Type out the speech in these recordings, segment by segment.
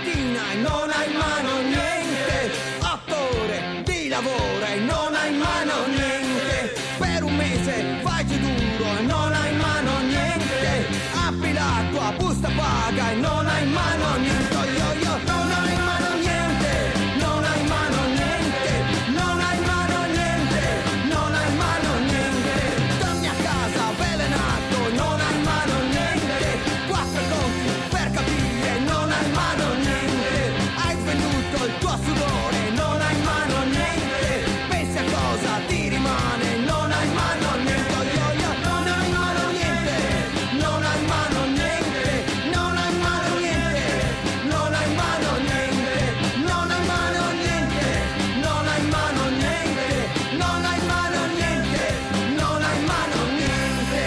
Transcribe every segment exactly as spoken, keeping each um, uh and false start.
mattina e non hai in mano niente, otto ore di lavoro e non hai in mano niente, per un mese fai giù duro e non hai in mano niente, apri la tua busta paga e non hai in mano niente, io, io, non hai in mano niente, non hai in mano niente, non hai in mano niente, non hai in mano niente, torni a casa avvelenato, non hai in mano niente, quattro conti per capire, non hai in mano niente, hai svenduto il tuo sudore, non hai in mano niente, pensi a cosa ti rimane, non hai in mano niente, io, io, non hai in mano niente, non hai in mano niente, non hai in mano niente, non hai in mano niente, non hai in mano niente, non hai in mano niente, non hai in mano niente, non hai in mano niente.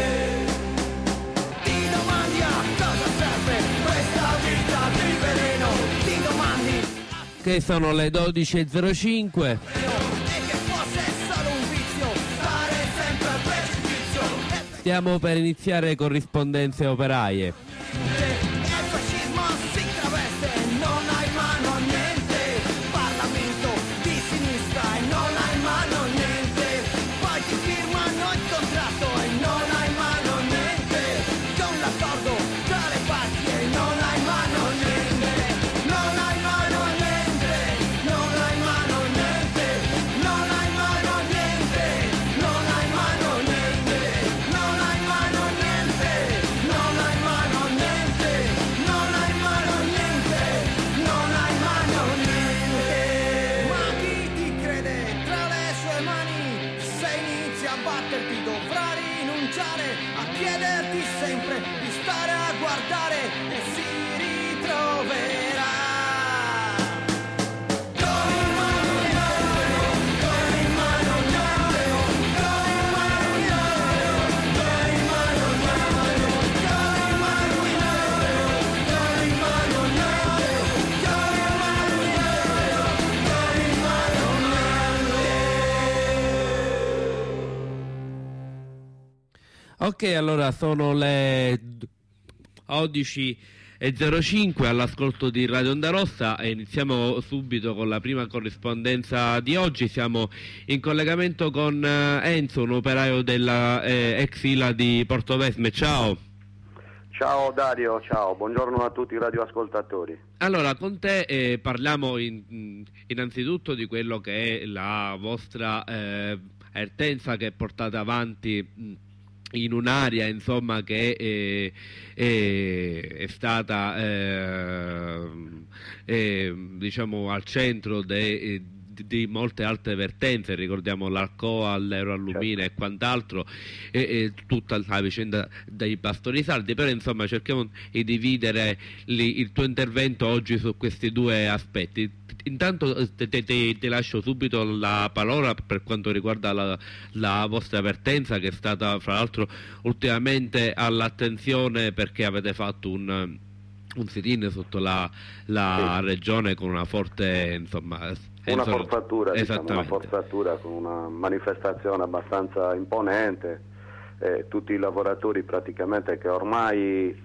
Ti domandi a cosa serve questa vita di veleno, ti domandi Che sono le dodici e zero cinque. e che fosse solo un vizio, stare sempre al precipizio. Stiamo per iniziare corrispondenze operaie. Il fascismo si traveste, non hai in mano niente, Parlamento di sinistra e non hai in mano niente, poi ti firmano il contratto e non hai in mano niente, con l'accordo tra le parti e non hai in mano niente, non hai in mano niente, non hai in mano niente, non hai in mano niente, non hai in mano niente, non hai in mano niente, non hai in mano niente, non hai in mano niente, non hai in mano niente. Ma chi ti crede tra le sue mani? Se inizi a batterti dovrà rinunciare a chiederti sempre di stare a guardare e si ritroverà. Con in mano niente, con in mano niente, con in mano niente, con in mano niente, con in mano niente, con in mano niente, con in mano niente, con in mano niente. Ok, allora sono le dodici e zero cinque all'ascolto di Radio Onda Rossa e iniziamo subito con la prima corrispondenza di oggi. Siamo in collegamento con eh, Enzo, un operaio della eh, ex Ila di Portovesme. Ciao. Ciao Dario, ciao, buongiorno a tutti i radioascoltatori. Allora, con te eh, parliamo in- innanzitutto di quello che è la vostra eh, vertenza che portate avanti mh, in un'area, insomma, che eh, è, è stata eh, eh, diciamo al centro de- di, di molte altre vertenze. Ricordiamo l'Alcoa, l'Euroallumina e quant'altro, e, e tutta la vicenda dei bastoni saldi, però insomma cerchiamo di dividere li- il tuo intervento oggi su questi due aspetti. Intanto te, te, te- ti lascio subito la parola per quanto riguarda la, la vostra vertenza, che è stata fra l'altro ultimamente all'attenzione perché avete fatto un, un sit-in sotto la, la Sì. regione con una forte, insomma, Una insor- forzatura, diciamo, una esattamente. forzatura con una manifestazione abbastanza imponente, eh, tutti i lavoratori praticamente che ormai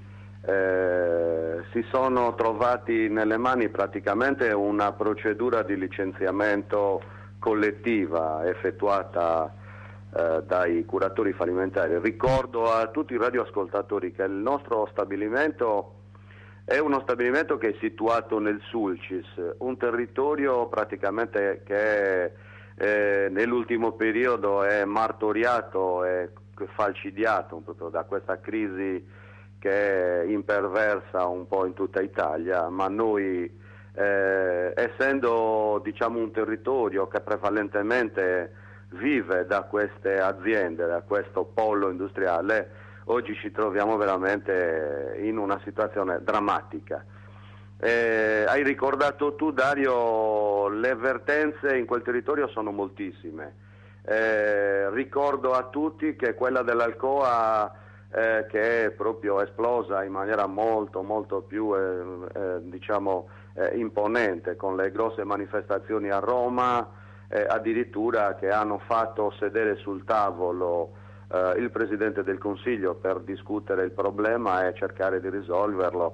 eh, si sono trovati nelle mani praticamente una procedura di licenziamento collettiva effettuata eh, dai curatori fallimentari. Ricordo a tutti i radioascoltatori che il nostro stabilimento è uno stabilimento che è situato nel Sulcis, un territorio praticamente che eh, nell'ultimo periodo è martoriato e falcidiato proprio da questa crisi che è imperversa un po' in tutta Italia, ma noi eh, essendo diciamo un territorio che prevalentemente vive da queste aziende, da questo polo industriale, oggi ci troviamo veramente in una situazione drammatica. Eh, hai ricordato tu, Dario, le vertenze in quel territorio sono moltissime. Eh, ricordo a tutti che quella dell'Alcoa eh, che è proprio esplosa in maniera molto molto più eh, eh, diciamo eh, imponente, con le grosse manifestazioni a Roma, eh, addirittura che hanno fatto sedere sul tavolo eh, il Presidente del Consiglio per discutere il problema e cercare di risolverlo,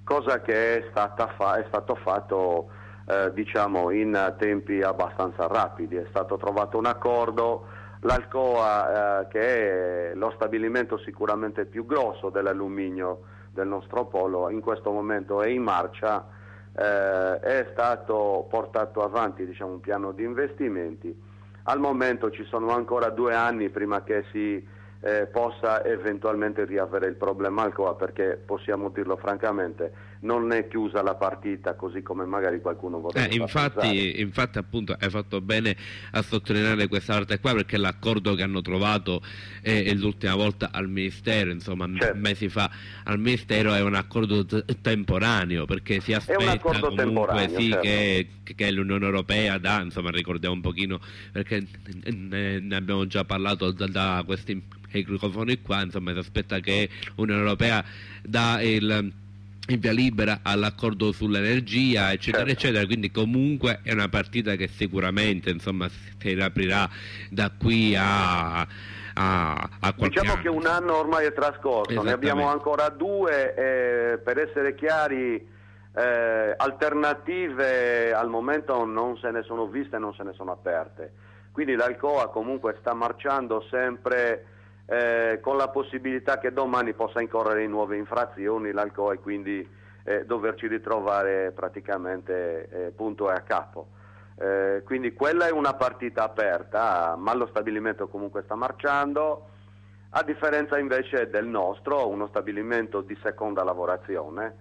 cosa che è, stata fa- è stato fatto eh, diciamo in tempi abbastanza rapidi. È stato trovato un accordo, l'Alcoa, eh, che è lo stabilimento sicuramente più grosso dell'alluminio del nostro polo, in questo momento è in marcia, eh, è stato portato avanti, diciamo, un piano di investimenti. Al momento ci sono ancora due anni prima che si eh, possa eventualmente riavere il problema Alcoa, perché possiamo dirlo francamente, non è chiusa la partita così come magari qualcuno vorrebbe eh, infatti, infatti appunto hai fatto bene a sottolineare questa parte qua, perché l'accordo che hanno trovato eh, l'ultima volta al Ministero, insomma certo. mesi fa al Ministero, è un accordo t- temporaneo, perché si aspetta comunque sì, certo. che, che l'Unione Europea dà, insomma ricordiamo un pochino, perché ne, ne abbiamo già parlato da, da questi microfoni qua, insomma si aspetta che l'Unione Europea dà il in via libera all'accordo sull'energia, eccetera, certo. eccetera, quindi comunque è una partita che sicuramente, insomma, si riaprirà da qui a, a, a qualche Diciamo anno. Che un anno ormai è trascorso, ne abbiamo ancora due, eh, per essere chiari, eh, alternative al momento non se ne sono viste, non se ne sono aperte, quindi l'Alcoa comunque sta marciando sempre Eh, con la possibilità che domani possa incorrere in nuove infrazioni l'Alcoa, e quindi eh, doverci ritrovare praticamente eh, punto e a capo. Eh, quindi quella è una partita aperta, ma lo stabilimento comunque sta marciando, a differenza invece del nostro, uno stabilimento di seconda lavorazione,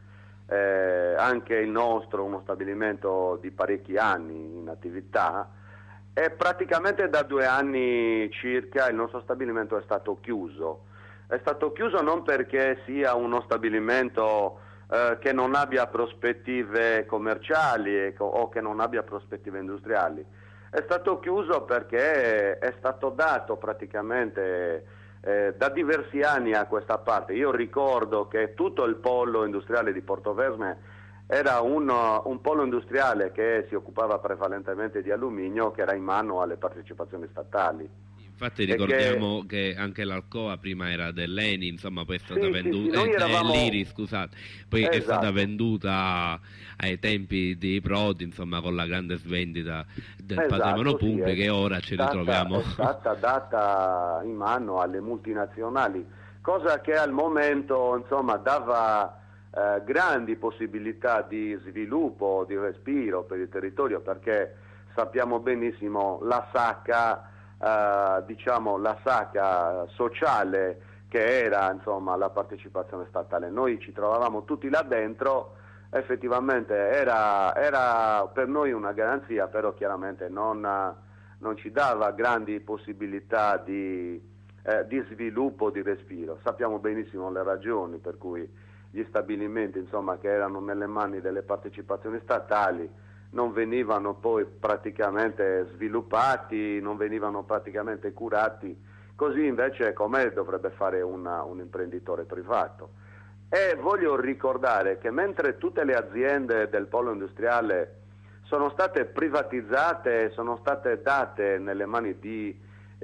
eh, anche il nostro uno stabilimento di parecchi anni in attività. E praticamente da due anni circa il nostro stabilimento è stato chiuso. È stato chiuso non perché sia uno stabilimento eh, che non abbia prospettive commerciali e, o che non abbia prospettive industriali. È stato chiuso perché è stato dato praticamente eh, da diversi anni a questa parte. Io ricordo che tutto il polo industriale di Portovesme era un, un polo industriale che si occupava prevalentemente di alluminio, che era in mano alle partecipazioni statali. Infatti ricordiamo che... che anche l'Alcoa prima era dell'Eni, insomma poi è stata sì, venduta, sì, sì, eh, eravamo... l'Iri, scusate, poi esatto. è stata venduta ai tempi di Prodi, insomma con la grande svendita del esatto, patrimonio sì, pubblico, e ora ci stata, ritroviamo. È stata data in mano alle multinazionali, cosa che al momento, insomma, dava Eh, grandi possibilità di sviluppo, di respiro per il territorio, perché sappiamo benissimo la sacca, eh, diciamo la sacca sociale che era, insomma, la partecipazione statale. Noi ci trovavamo tutti là dentro, effettivamente era, era per noi una garanzia, però chiaramente non, non ci dava grandi possibilità di, eh, di sviluppo, di respiro. Sappiamo benissimo le ragioni per cui gli stabilimenti, insomma, che erano nelle mani delle partecipazioni statali non venivano poi praticamente sviluppati, non venivano praticamente curati, così invece come dovrebbe fare una, un imprenditore privato. E voglio ricordare che mentre tutte le aziende del polo industriale sono state privatizzate, sono state date nelle mani di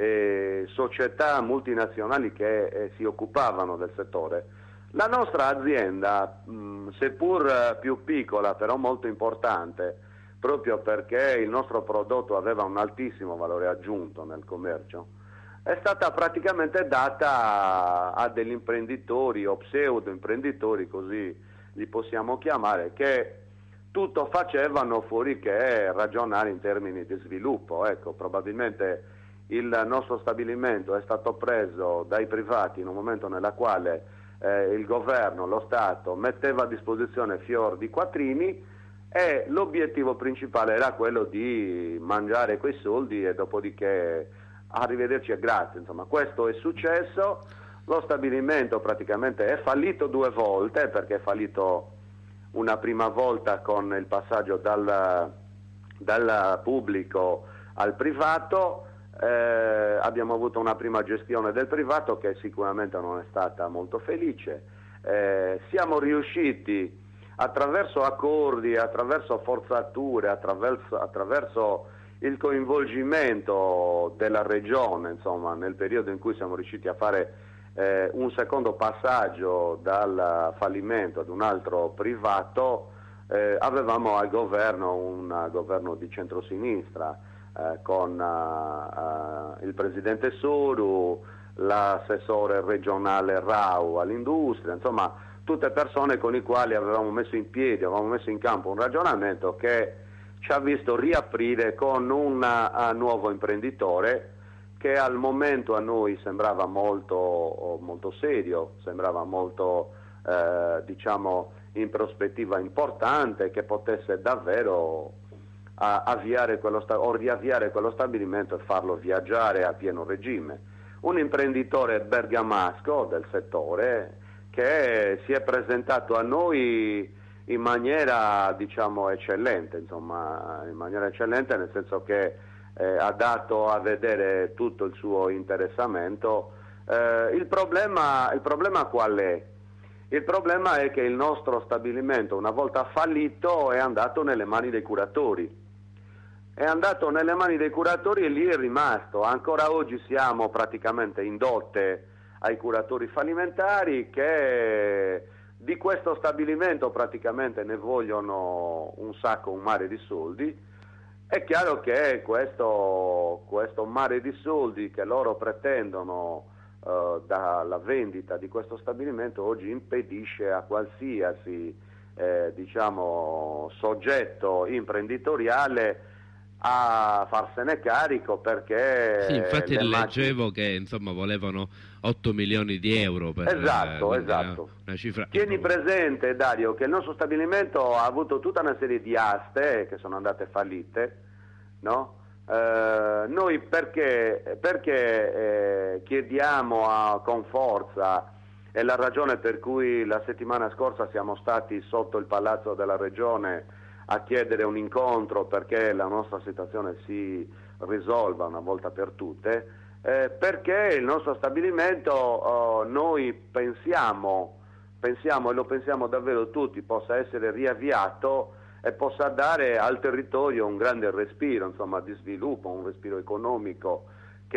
eh, società multinazionali che eh, si occupavano del settore, la nostra azienda, mh, seppur più piccola però molto importante, proprio perché il nostro prodotto aveva un altissimo valore aggiunto nel commercio, è stata praticamente data a, a degli imprenditori o pseudo imprenditori, così li possiamo chiamare, che tutto facevano fuori che ragionare in termini di sviluppo. Ecco, probabilmente il nostro stabilimento è stato preso dai privati in un momento nella quale Eh, il governo, lo Stato, metteva a disposizione fior di quattrini e l'obiettivo principale era quello di mangiare quei soldi e dopodiché arrivederci e grazie. Insomma, questo è successo, lo stabilimento praticamente è fallito due volte, perché è fallito una prima volta con il passaggio dal, dal pubblico al privato. Eh, abbiamo avuto una prima gestione del privato che sicuramente non è stata molto felice. Eh, siamo riusciti attraverso accordi, attraverso forzature, attraverso, attraverso il coinvolgimento della regione, insomma, nel periodo in cui siamo riusciti a fare eh, un secondo passaggio dal fallimento ad un altro privato, eh, avevamo al governo un governo di centrosinistra eh, con uh, uh, il presidente Suru, l'assessore regionale Rau all'industria, insomma tutte persone con i quali avevamo messo in piedi, avevamo messo in campo un ragionamento che ci ha visto riaprire con un uh, nuovo imprenditore che al momento a noi sembrava molto, molto serio, sembrava molto eh, diciamo in prospettiva importante, che potesse davvero a, avviare quello sta- o riavviare quello stabilimento e farlo viaggiare a pieno regime. Un imprenditore bergamasco del settore che si è presentato a noi in maniera diciamo eccellente, insomma in maniera eccellente nel senso che Eh, ha dato a vedere tutto il suo interessamento. Eh, il problema, il problema qual è? Il problema è che il nostro stabilimento, una volta fallito, è andato nelle mani dei curatori. È andato nelle mani dei curatori e lì è rimasto. Ancora oggi siamo praticamente in dote ai curatori fallimentari che di questo stabilimento praticamente ne vogliono un sacco, un mare di soldi. È chiaro che questo, questo mare di soldi che loro pretendono eh, dalla vendita di questo stabilimento oggi impedisce a qualsiasi eh, diciamo, soggetto imprenditoriale a farsene carico, perché sì, infatti leggevo macchine... che insomma volevano otto milioni di euro per esatto, eh, esatto. Una, una cifra. Tieni presente, Dario, che il nostro stabilimento ha avuto tutta una serie di aste che sono andate fallite, no? Eh, noi perché, perché eh, chiediamo a, con forza, è la ragione per cui la settimana scorsa siamo stati sotto il Palazzo della Regione a chiedere un incontro perché la nostra situazione si risolva una volta per tutte, eh, perché il nostro stabilimento oh, noi pensiamo, pensiamo e lo pensiamo davvero tutti, possa essere riavviato e possa dare al territorio un grande respiro, insomma, di sviluppo, un respiro economico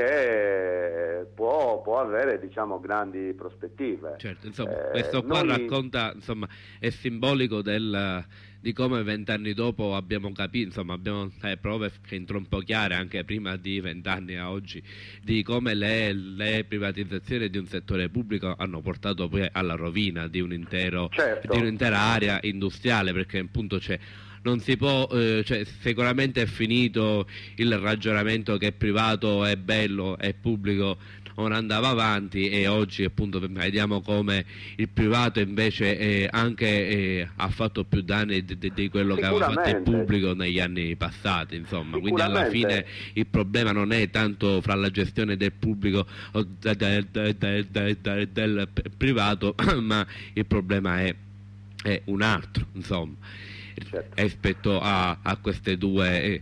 che può, può avere, diciamo, grandi prospettive. Certo, insomma, eh, questo qua noi... racconta, insomma, è simbolico del, di come vent'anni dopo abbiamo capito, insomma, abbiamo eh, prove che entrano un po' chiare anche prima di vent'anni a oggi, di come le, le privatizzazioni di un settore pubblico hanno portato poi alla rovina di un intero, certo. di un'intera area industriale, perché appunto c'è non si può, eh, cioè, sicuramente è finito il ragionamento che privato è bello e pubblico non andava avanti, e oggi appunto vediamo come il privato invece eh, anche eh, ha fatto più danni di, di, di quello che aveva fatto il pubblico negli anni passati, insomma. Quindi alla fine il problema non è tanto fra la gestione del pubblico o de, de, de, de, de, de, del privato, ma il problema è, è un altro, insomma. Certo. Rispetto a, a queste due eh,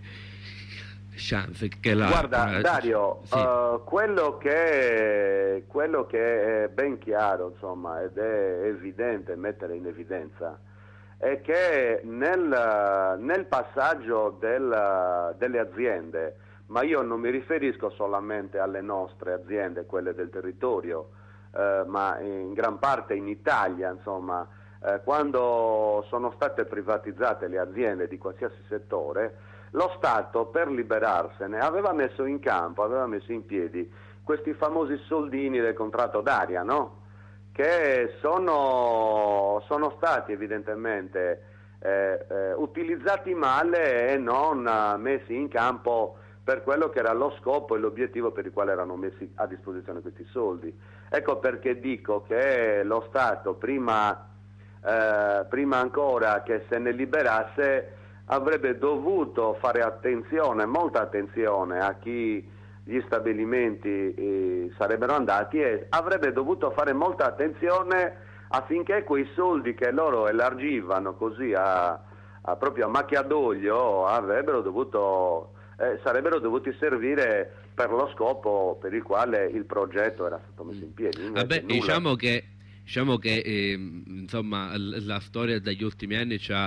chance che la, guarda eh, Dario, sì. uh, quello, che, quello che è ben chiaro, insomma, ed è evidente mettere in evidenza, è che nel, nel passaggio del, delle aziende, ma io non mi riferisco solamente alle nostre aziende, quelle del territorio, uh, ma in gran parte in Italia, insomma, Eh, quando sono state privatizzate le aziende di qualsiasi settore, lo Stato, per liberarsene, aveva messo in campo, aveva messo in piedi questi famosi soldini del contratto d'aria, no? Che sono, sono stati evidentemente eh, eh, utilizzati male e non eh, messi in campo per quello che era lo scopo e l'obiettivo per il quale erano messi a disposizione questi soldi. Ecco perché dico che lo Stato, prima Eh, prima ancora che se ne liberasse, avrebbe dovuto fare attenzione, molta attenzione a chi gli stabilimenti eh, sarebbero andati, e avrebbe dovuto fare molta attenzione affinché quei soldi che loro elargivano così a, a proprio a macchia d'olio avrebbero dovuto, eh, sarebbero dovuti servire per lo scopo per il quale il progetto era stato messo in piedi. Invece, Vabbè, nulla... diciamo che Diciamo che eh, insomma l- la storia degli ultimi anni ci ha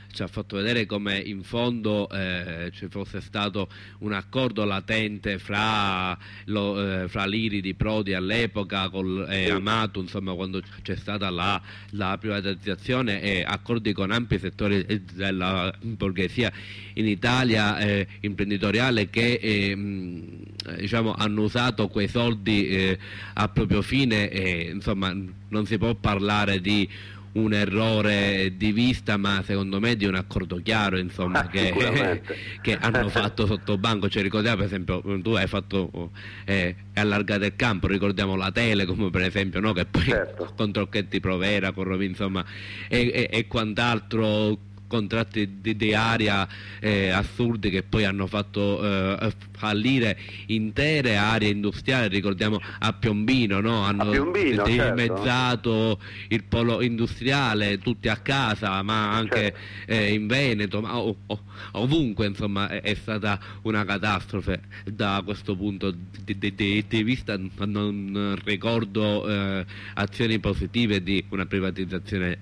ci ha fatto vedere come in fondo eh, ci fosse stato un accordo latente fra, lo, eh, fra l'I R I di Prodi all'epoca col, e Amato, insomma, quando c'è stata la, la privatizzazione, e accordi con ampi settori della borghesia in Italia eh, imprenditoriale che eh, mh, diciamo, hanno usato quei soldi eh, a proprio fine, e insomma non si può parlare di un errore di vista, ma secondo me di un accordo chiaro, insomma, che, che hanno fatto sotto banco. Cioè, ricordiamo per esempio, tu hai fatto eh, allargato il campo, ricordiamo la Telecom per esempio, no? Che poi certo. con Tronchetti Provera, con Rovi, insomma, e, e, e quant'altro, contratti di, di area eh, assurdi che poi hanno fatto eh, fallire intere aree industriali. Ricordiamo a Piombino, no? Hanno Piombino, dimezzato certo. il polo industriale, tutti a casa, ma anche certo. eh, in Veneto, ma ov- ov- ovunque, insomma, è, è stata una catastrofe. Da questo punto di, di, di, di vista non ricordo eh, azioni positive di una privatizzazione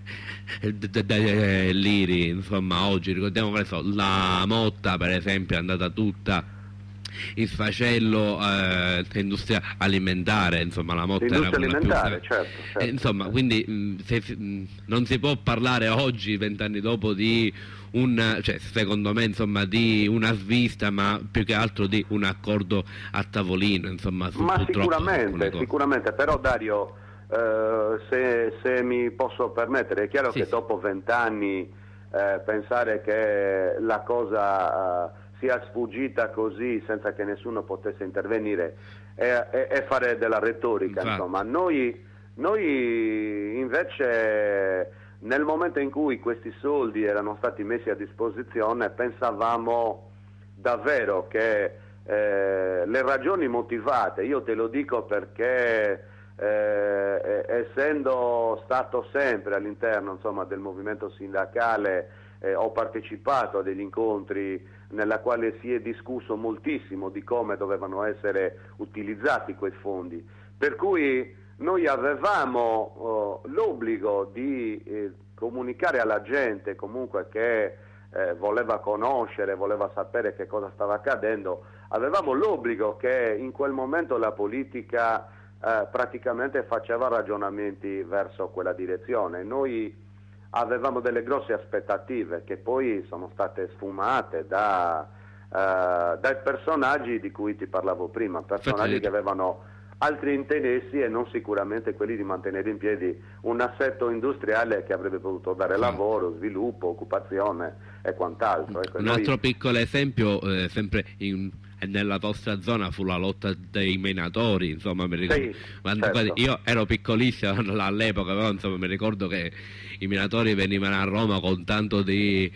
dell'I R I. Insomma, oggi ricordiamo che so, la Motta per esempio è andata tutta il sfacello eh, industria alimentare, insomma la Motta era alimentare, più... certo, certo, eh, insomma, certo. Quindi mh, se, mh, non si può parlare oggi, vent'anni dopo, di un, cioè, secondo me, insomma, di una svista, ma più che altro di un accordo a tavolino, insomma, su, ma sicuramente, su sicuramente, però Dario, eh, se, se mi posso permettere, è chiaro sì, che sì. dopo vent'anni eh, pensare che la cosa eh, sia sfuggita così senza che nessuno potesse intervenire è, è, è fare della retorica. Infatti. Insomma, noi, noi invece nel momento in cui questi soldi erano stati messi a disposizione pensavamo davvero che eh, le ragioni motivate, io te lo dico perché eh, essendo stato sempre all'interno, insomma, del movimento sindacale, eh, ho partecipato a degli incontri nella quale si è discusso moltissimo di come dovevano essere utilizzati quei fondi, per cui noi avevamo oh, l'obbligo di eh, comunicare alla gente comunque che eh, voleva conoscere, voleva sapere che cosa stava accadendo, avevamo l'obbligo che in quel momento la politica eh, praticamente faceva ragionamenti verso quella direzione. Noi avevamo delle grosse aspettative che poi sono state sfumate da, uh, dai personaggi di cui ti parlavo prima, personaggi Fatti. che avevano altri interessi e non sicuramente quelli di mantenere in piedi un assetto industriale che avrebbe potuto dare sì. lavoro, sviluppo, occupazione e quant'altro. Ecco, un noi... altro piccolo esempio, eh, sempre in... nella vostra zona, fu la lotta dei minatori, insomma, mi ricordo. Sì, quando, certo. Io ero piccolissimo all'epoca, però insomma mi ricordo che i minatori venivano a Roma con tanto di,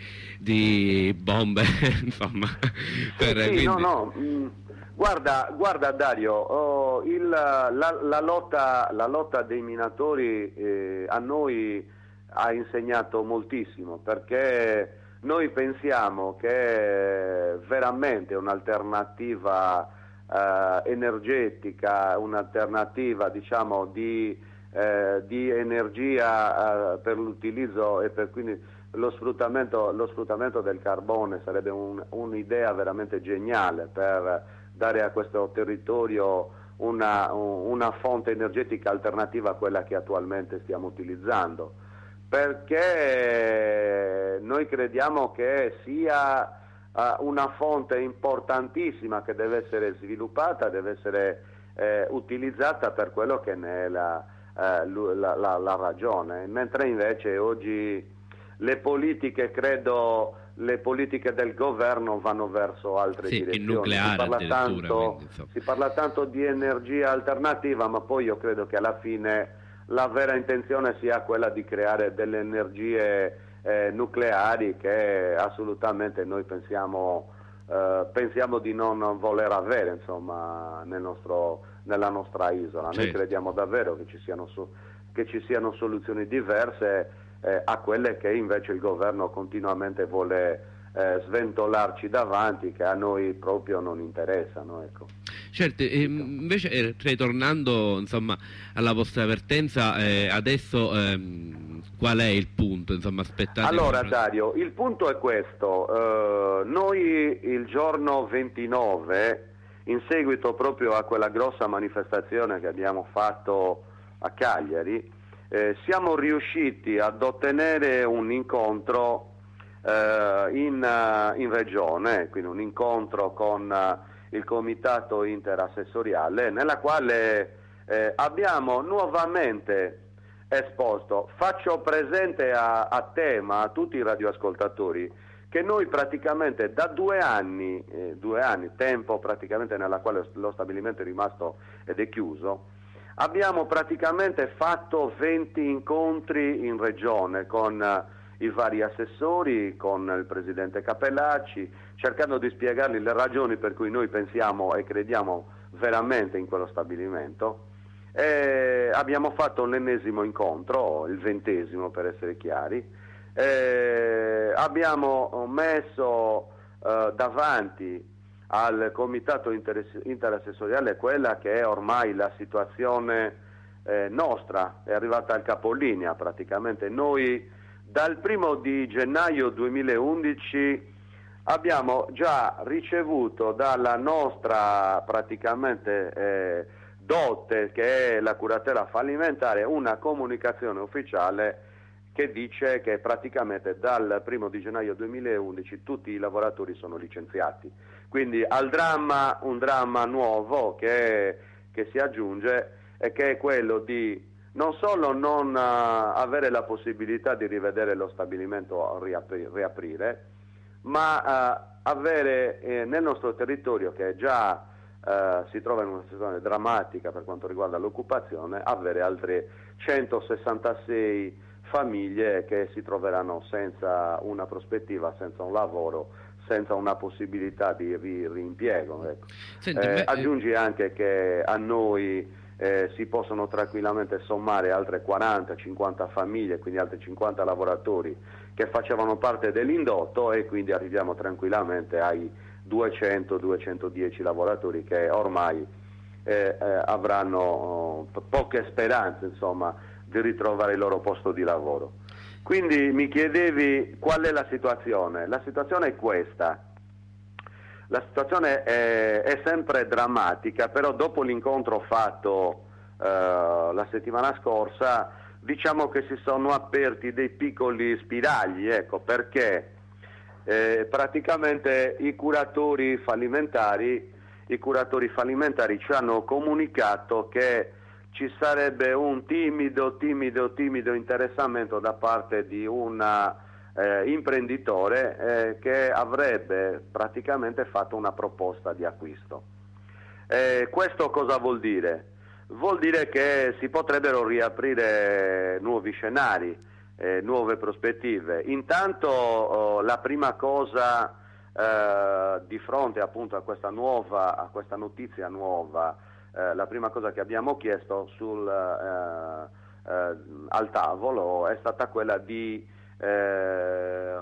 di bombe, insomma. Per, sì, quindi... no, no. Mm, guarda, guarda Dario, oh, il, la, la, lotta, la lotta dei minatori eh, a noi ha insegnato moltissimo, perché noi pensiamo che veramente un'alternativa eh, energetica, un'alternativa, diciamo, di, eh, di energia eh, per l'utilizzo e per quindi lo sfruttamento, lo sfruttamento del carbone sarebbe un, un'idea veramente geniale per dare a questo territorio una, una fonte energetica alternativa a quella che attualmente stiamo utilizzando, perché noi crediamo che sia uh, una fonte importantissima che deve essere sviluppata, deve essere eh, utilizzata per quello che ne è la, eh, la, la, la ragione, mentre invece oggi le politiche, credo, le politiche del governo vanno verso altre sì, direzioni. Il nucleare, si parla tanto, quindi, si parla tanto di energia alternativa, ma poi io credo che alla fine la vera intenzione sia quella di creare delle energie eh, nucleari che assolutamente noi pensiamo, eh, pensiamo di non voler avere, insomma, nel nostro, nella nostra isola. Certo. Noi crediamo davvero che ci siano, che ci siano soluzioni diverse eh, a quelle che invece il governo continuamente vuole eh, sventolarci davanti, che a noi proprio non interessano, ecco. Certo, e invece eh, ritornando insomma alla vostra avvertenza, eh, adesso ehm, qual è il punto? Insomma, aspettate. Allora una... Dario, il punto è questo, uh, noi il giorno ventinove, in seguito proprio a quella grossa manifestazione che abbiamo fatto a Cagliari, eh, siamo riusciti ad ottenere un incontro uh, in, uh, in regione, quindi un incontro con uh, il comitato interassessoriale, nella quale eh, abbiamo nuovamente esposto, faccio presente a, a te, ma a tutti i radioascoltatori, che noi praticamente da due anni, eh, due anni, tempo praticamente nella quale lo stabilimento è rimasto ed è chiuso, abbiamo praticamente fatto venti incontri in regione con eh, i vari assessori, con il presidente Capellacci, cercando di spiegargli le ragioni per cui noi pensiamo e crediamo veramente in quello stabilimento. E abbiamo fatto l'ennesimo incontro, il ventesimo per essere chiari, e abbiamo messo eh, davanti al comitato interassessoriale quella che è ormai la situazione eh, nostra, è arrivata al capolinea praticamente. Noi dal primo di gennaio duemilaundici abbiamo già ricevuto dalla nostra praticamente eh, dote, che è la curatela fallimentare, una comunicazione ufficiale che dice che praticamente dal primo di gennaio duemilaundici tutti i lavoratori sono licenziati. Quindi al dramma un dramma nuovo che, che si aggiunge, e che è quello di non solo non uh, avere la possibilità di rivedere lo stabilimento a riapri- riaprire, ma uh, avere eh, nel nostro territorio, che già uh, si trova in una situazione drammatica per quanto riguarda l'occupazione, avere altre centosessantasei famiglie che si troveranno senza una prospettiva, senza un lavoro, senza una possibilità di ri- riimpiego. Ecco. Senti, eh, beh, aggiungi anche che a noi Eh, si possono tranquillamente sommare altre quaranta cinquanta famiglie, quindi altri cinquanta lavoratori che facevano parte dell'indotto, e quindi arriviamo tranquillamente ai duecento duecentodieci lavoratori che ormai eh, eh, avranno oh, poche speranze, insomma, di ritrovare il loro posto di lavoro. Quindi mi chiedevi qual è la situazione. La situazione è questa. La situazione è, è sempre drammatica, però dopo l'incontro fatto eh, la settimana scorsa, diciamo che si sono aperti dei piccoli spiragli, ecco, perché eh, praticamente i curatori fallimentari, i curatori fallimentari ci hanno comunicato che ci sarebbe un timido, timido, timido interessamento da parte di una Eh, imprenditore eh, che avrebbe praticamente fatto una proposta di acquisto. Eh, questo cosa vuol dire? Vuol dire che si potrebbero riaprire nuovi scenari, eh, nuove prospettive. Intanto oh, la prima cosa eh, di fronte appunto a questa nuova, a questa notizia nuova, eh, la prima cosa che abbiamo chiesto sul, eh, eh, al tavolo è stata quella di Eh,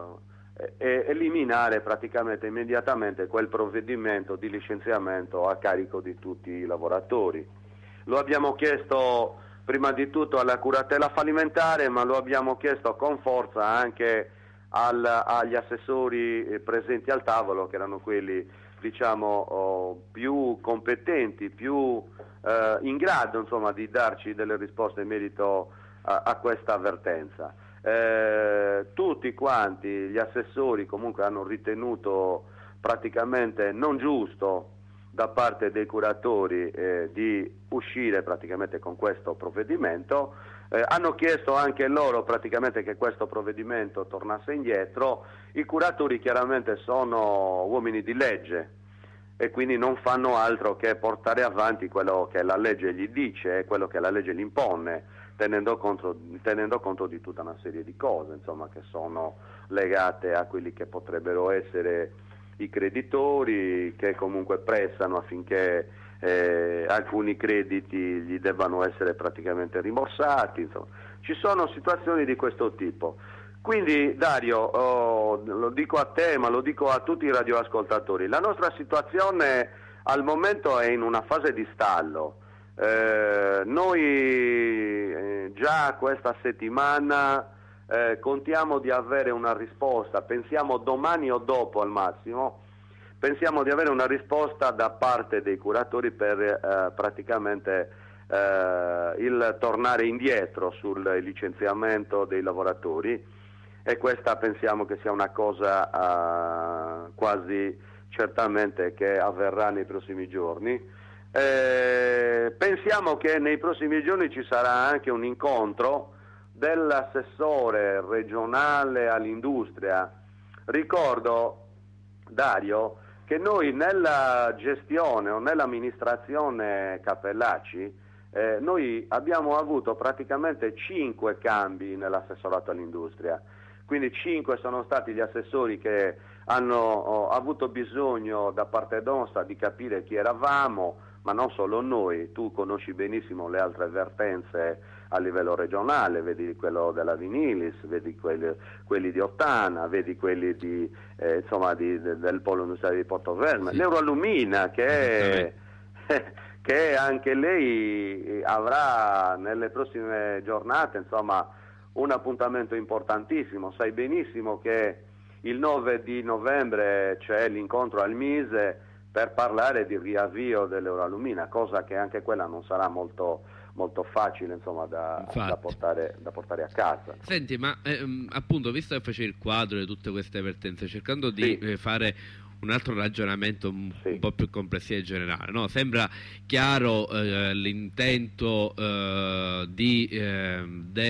eliminare praticamente immediatamente quel provvedimento di licenziamento a carico di tutti i lavoratori. Lo abbiamo chiesto prima di tutto alla curatela fallimentare, ma lo abbiamo chiesto con forza anche al, agli assessori presenti al tavolo, che erano quelli, diciamo, oh, più competenti, più eh, in grado, insomma, di darci delle risposte in merito a, a questa avvertenza. Eh, tutti quanti gli assessori comunque hanno ritenuto praticamente non giusto da parte dei curatori eh, di uscire praticamente con questo provvedimento, eh, hanno chiesto anche loro praticamente che questo provvedimento tornasse indietro. I curatori chiaramente sono uomini di legge e quindi non fanno altro che portare avanti quello che la legge gli dice e quello che la legge gli impone, tenendo conto, tenendo conto di tutta una serie di cose, insomma, che sono legate a quelli che potrebbero essere i creditori, che comunque pressano affinché eh, alcuni crediti gli debbano essere praticamente rimborsati, insomma. Ci sono situazioni di questo tipo. Quindi Dario, oh, lo dico a te, ma lo dico a tutti i radioascoltatori, la nostra situazione al momento è in una fase di stallo. Eh, noi eh, già questa settimana eh, contiamo di avere una risposta, pensiamo domani o dopo al massimo, pensiamo di avere una risposta da parte dei curatori per eh, praticamente eh, il tornare indietro sul licenziamento dei lavoratori, e questa pensiamo che sia una cosa uh, quasi certamente che avverrà nei prossimi giorni. Eh, pensiamo che nei prossimi giorni ci sarà anche un incontro dell'assessore regionale all'industria. Ricordo, Dario, che noi nella gestione o nell'amministrazione Cappellacci eh, noi abbiamo avuto praticamente cinque cambi nell'assessorato all'industria. Quindi cinque sono stati gli assessori che hanno oh, avuto bisogno da parte nostra di capire chi eravamo, ma non solo noi, tu conosci benissimo le altre vertenze a livello regionale, vedi quello della Vinilis, vedi quelli, quelli di Ottana, vedi quelli di, eh, insomma, di, de, del Polo Industriale di Portoverme, sì. L'Eurolumina che, che anche lei avrà nelle prossime giornate, insomma, un appuntamento importantissimo. Sai benissimo che il nove di novembre c'è l'incontro al Mise per parlare di riavvio dell'Eurolumina, cosa che anche quella non sarà molto, molto facile, insomma, da, da, portare, da portare a casa. Senti, ma ehm, appunto, visto che facevi il quadro di tutte queste avvertenze, cercando di sì. eh, fare un altro ragionamento un, sì. un po' più complessivo e generale, no? Sembra chiaro eh, l'intento eh, di eh,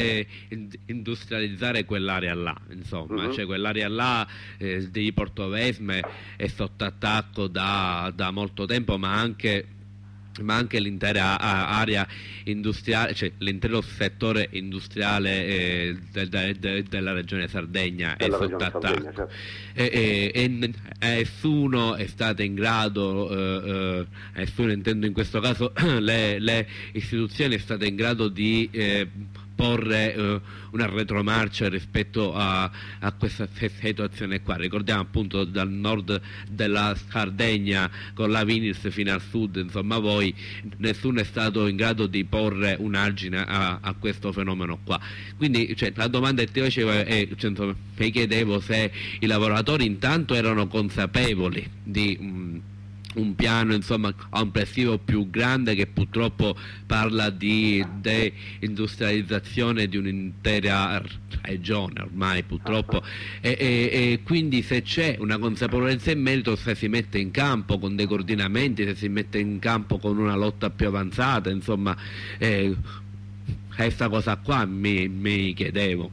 deindustrializzare quell'area là, insomma, uh-huh. cioè quell'area là eh, di Portovesme è sotto attacco da, da molto tempo, ma anche ma anche l'intera area industriale, cioè l'intero settore industriale eh, de, de, de, della regione Sardegna è sotto attacco, certo. e, e, e nessuno è stato in grado, eh, eh, nessuno intendo in questo caso le, le istituzioni è stato in grado di eh, porre eh, una retromarcia rispetto a, a questa situazione qua. Ricordiamo appunto dal nord della Sardegna con la Vinis fino al sud, insomma voi, nessuno è stato in grado di porre un argine a, a questo fenomeno qua. Quindi cioè, la domanda che ti facevo è, cioè, insomma, mi chiedevo se i lavoratori intanto erano consapevoli di mh, un piano, insomma, complessivo più grande che purtroppo parla di deindustrializzazione di un'intera regione ormai purtroppo e, e, e quindi se c'è una consapevolezza in merito, se si mette in campo con dei coordinamenti, se si mette in campo con una lotta più avanzata, insomma, eh, questa cosa qua mi, mi chiedevo.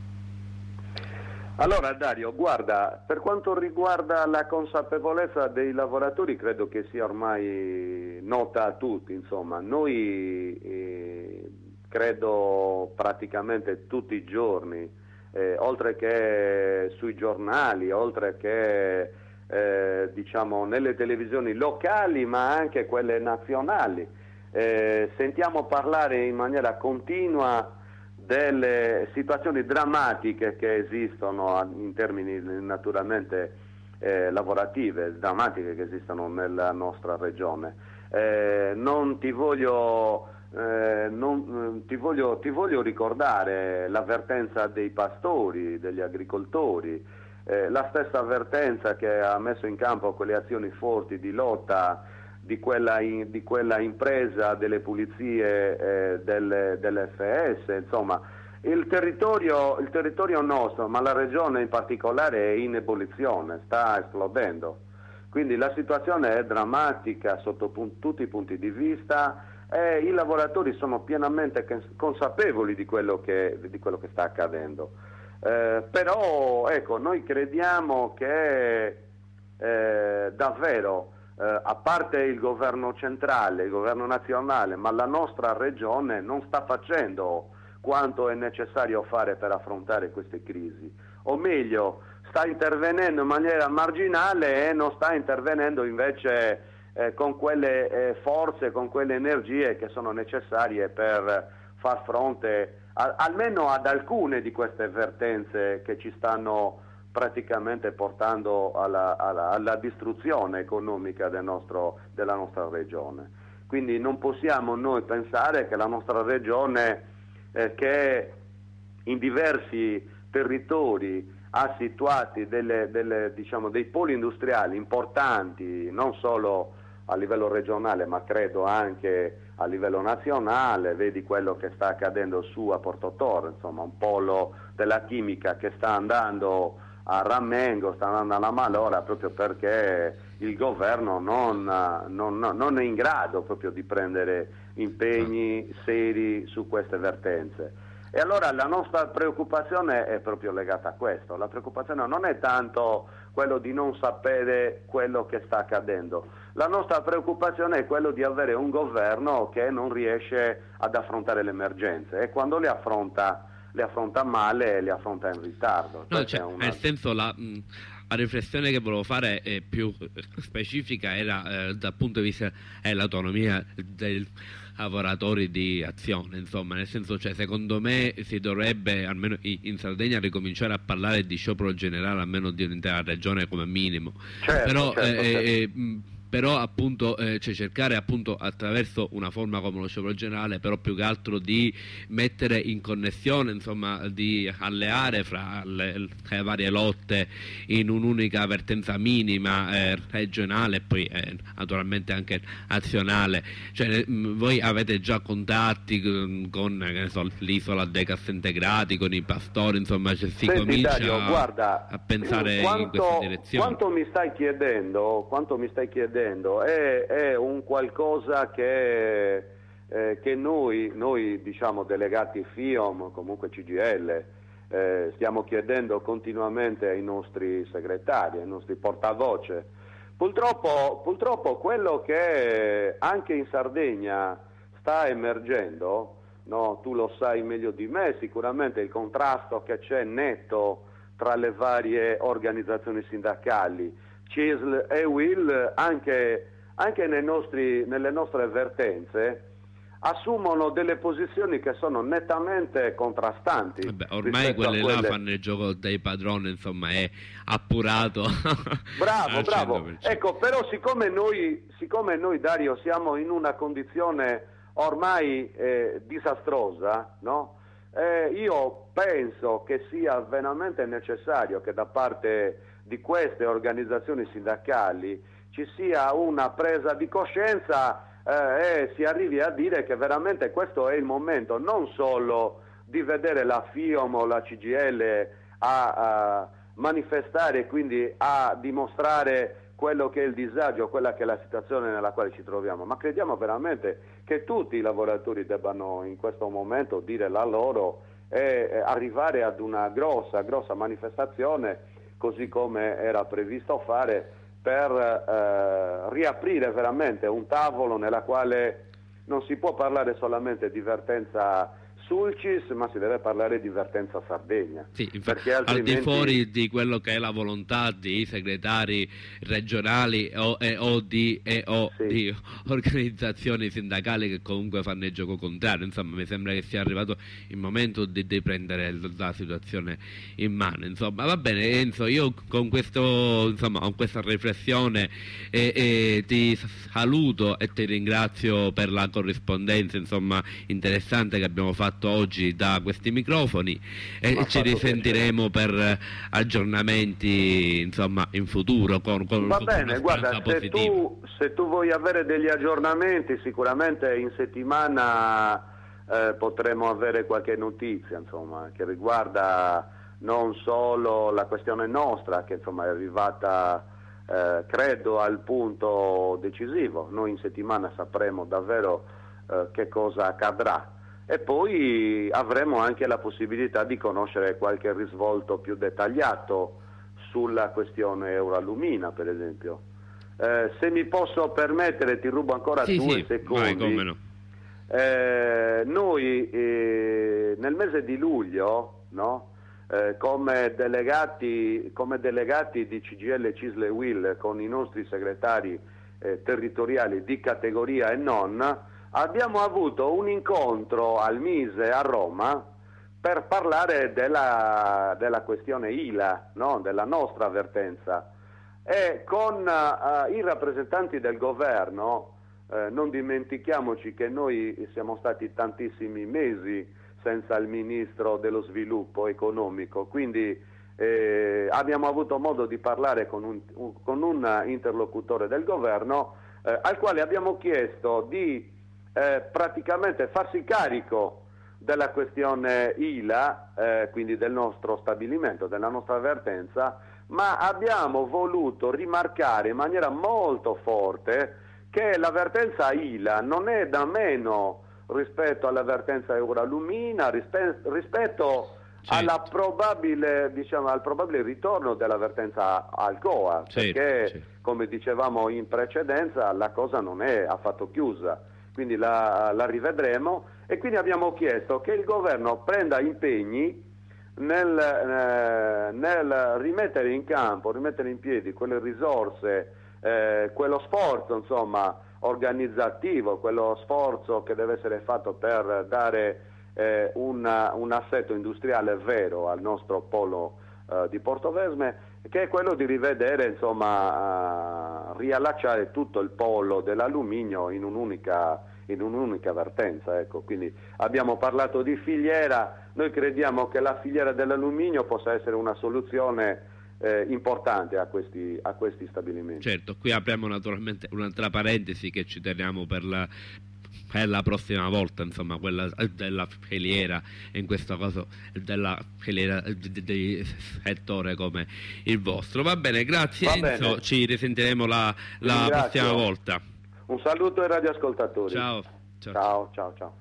Allora Dario, guarda, per quanto riguarda la consapevolezza dei lavoratori credo che sia ormai nota a tutti, insomma, noi eh, credo praticamente tutti i giorni, eh, oltre che sui giornali, oltre che eh, diciamo nelle televisioni locali ma anche quelle nazionali, eh, sentiamo parlare in maniera continua delle situazioni drammatiche che esistono in termini naturalmente eh, lavorative, drammatiche che esistono nella nostra regione. Eh, non ti voglio, eh, non, ti voglio, ti voglio ricordare l'avvertenza dei pastori, degli agricoltori, eh, la stessa avvertenza che ha messo in campo quelle azioni forti di lotta di quella, in, di quella impresa delle pulizie eh, delle, dell'F S, insomma il territorio, il territorio nostro, ma la regione in particolare è in ebollizione, sta esplodendo, quindi la situazione è drammatica sotto pun- tutti i punti di vista e i lavoratori sono pienamente consapevoli di quello che, di quello che sta accadendo, eh, però ecco, noi crediamo che eh, davvero Eh, a parte il governo centrale, il governo nazionale, ma la nostra regione non sta facendo quanto è necessario fare per affrontare queste crisi, o meglio sta intervenendo in maniera marginale e non sta intervenendo invece eh, con quelle eh, forze, con quelle energie che sono necessarie per far fronte a, almeno ad alcune di queste vertenze che ci stanno praticamente portando alla, alla, alla distruzione economica del nostro, della nostra regione. Quindi non possiamo noi pensare che la nostra regione, eh, che in diversi territori ha situati delle, delle, diciamo, dei poli industriali importanti, non solo a livello regionale ma credo anche a livello nazionale, vedi quello che sta accadendo su a Porto Torre, insomma un polo della chimica che sta andando a Ramengo, sta andando alla malora proprio perché il governo non, non, non è in grado proprio di prendere impegni seri su queste vertenze. E allora la nostra preoccupazione è proprio legata a questo. La preoccupazione non è tanto quello di non sapere quello che sta accadendo, la nostra preoccupazione è quello di avere un governo che non riesce ad affrontare le emergenze e quando le affronta le affronta male e le affronta in ritardo. No, cioè, una... nel senso la, mh, la riflessione che volevo fare è più specifica, era eh, dal punto di vista dell'autonomia dei lavoratori di azione, insomma, nel senso, cioè, secondo me si dovrebbe almeno in Sardegna ricominciare a parlare di sciopero generale almeno di un'intera regione come minimo. Certo, però certo, eh, certo. Eh, mh, però appunto eh, cioè cercare appunto attraverso una forma come lo sciopero generale, però più che altro di mettere in connessione, insomma, di alleare fra le, le varie lotte in un'unica vertenza minima eh, regionale e poi eh, naturalmente anche nazionale. Cioè, mh, voi avete già contatti con, con che ne so, l'isola dei cassaintegrati, con i pastori, insomma, cioè, si Senti, comincia Dario, a, guarda, a pensare quanto, in questa direzione. Quanto mi stai chiedendo, quanto mi stai chiedendo È, è un qualcosa che, eh, che noi, noi diciamo delegati FIOM, comunque C G I L, eh, stiamo chiedendo continuamente ai nostri segretari, ai nostri portavoce. Purtroppo, purtroppo quello che anche in Sardegna sta emergendo, no, tu lo sai meglio di me, sicuramente il contrasto che c'è netto tra le varie organizzazioni sindacali, C I S L e U I L, anche, anche nei nostri, nelle nostre vertenze, assumono delle posizioni che sono nettamente contrastanti. Vabbè, ormai quelle, quelle là fanno il gioco dei padroni, insomma, è appurato. Bravo, al bravo. cento per cento. Ecco, però siccome noi, siccome noi, Dario, siamo in una condizione ormai eh, disastrosa, no? Eh, io penso che sia veramente necessario che da parte di queste organizzazioni sindacali ci sia una presa di coscienza eh, e si arrivi a dire che veramente questo è il momento non solo di vedere la FIOM o la C G I L a, a manifestare e quindi a dimostrare quello che è il disagio, quella che è la situazione nella quale ci troviamo, ma crediamo veramente che tutti i lavoratori debbano in questo momento dire la loro e arrivare ad una grossa, grossa manifestazione, così come era previsto fare, per eh, riaprire veramente un tavolo nella quale non si può parlare solamente di vertenza Sulcis, ma si deve parlare di vertenza Sardegna. Sì, infatti, altrimenti... al di fuori di quello che è la volontà dei segretari regionali o, e, o, di, e, o sì. di organizzazioni sindacali che comunque fanno il gioco contrario, insomma, mi sembra che sia arrivato il momento di, di prendere la situazione in mano. Insomma, va bene, Enzo, io con, questo, insomma, con questa riflessione eh, eh, ti saluto e ti ringrazio per la corrispondenza, insomma, interessante che abbiamo fatto oggi da questi microfoni e ci risentiremo per aggiornamenti, insomma, in futuro con, con, va con bene, una guarda, se tu, se tu vuoi avere degli aggiornamenti sicuramente in settimana eh, potremo avere qualche notizia, insomma, che riguarda non solo la questione nostra, che insomma è arrivata eh, credo al punto decisivo. Noi in settimana sapremo davvero eh, che cosa accadrà e poi avremo anche la possibilità di conoscere qualche risvolto più dettagliato sulla questione Eurallumina, per esempio. Eh, se mi posso permettere, ti rubo ancora sì, due sì, secondi. vai, come no. Eh, noi eh, nel mese di luglio, no, eh, come delegati, come delegati di C G I L, C I S L e U I L, con i nostri segretari eh, territoriali di categoria e non, abbiamo avuto un incontro al Mise a Roma per parlare della, della questione I L A, no? Della nostra avvertenza. E con uh, i rappresentanti del governo, eh, non dimentichiamoci che noi siamo stati tantissimi mesi senza il ministro dello sviluppo economico, quindi eh, abbiamo avuto modo di parlare con un, un, con un interlocutore del governo eh, al quale abbiamo chiesto di eh, praticamente farsi carico della questione I L A, eh, quindi del nostro stabilimento, della nostra avvertenza, ma abbiamo voluto rimarcare in maniera molto forte che l'avvertenza I L A non è da meno rispetto all'avvertenza Euralumina, rispe- rispetto certo. alla probabile, diciamo, al probabile ritorno dell'avvertenza Alcoa, certo, perché certo. come dicevamo in precedenza la cosa non è affatto chiusa, quindi la, la rivedremo, e quindi abbiamo chiesto che il governo prenda impegni nel, eh, nel rimettere in campo, rimettere in piedi quelle risorse, eh, quello sforzo insomma organizzativo, quello sforzo che deve essere fatto per dare eh, una, un assetto industriale vero al nostro polo eh, di Portovesme, che è quello di rivedere, insomma, uh, riallacciare tutto il polo dell'alluminio in un'unica in un'unica vertenza, ecco. Quindi abbiamo parlato di filiera, noi crediamo che la filiera dell'alluminio possa essere una soluzione eh, importante a questi, a questi stabilimenti. Certo, qui apriamo naturalmente un'altra parentesi che ci teniamo per la, per la prossima volta, insomma, quella della filiera, in questo caso della filiera di settore come il vostro. Va bene, grazie Va Enzo, bene. Ci risentiremo la, la prossima volta. Un saluto ai radioascoltatori. Ciao. Ciao, ciao, ciao. ciao.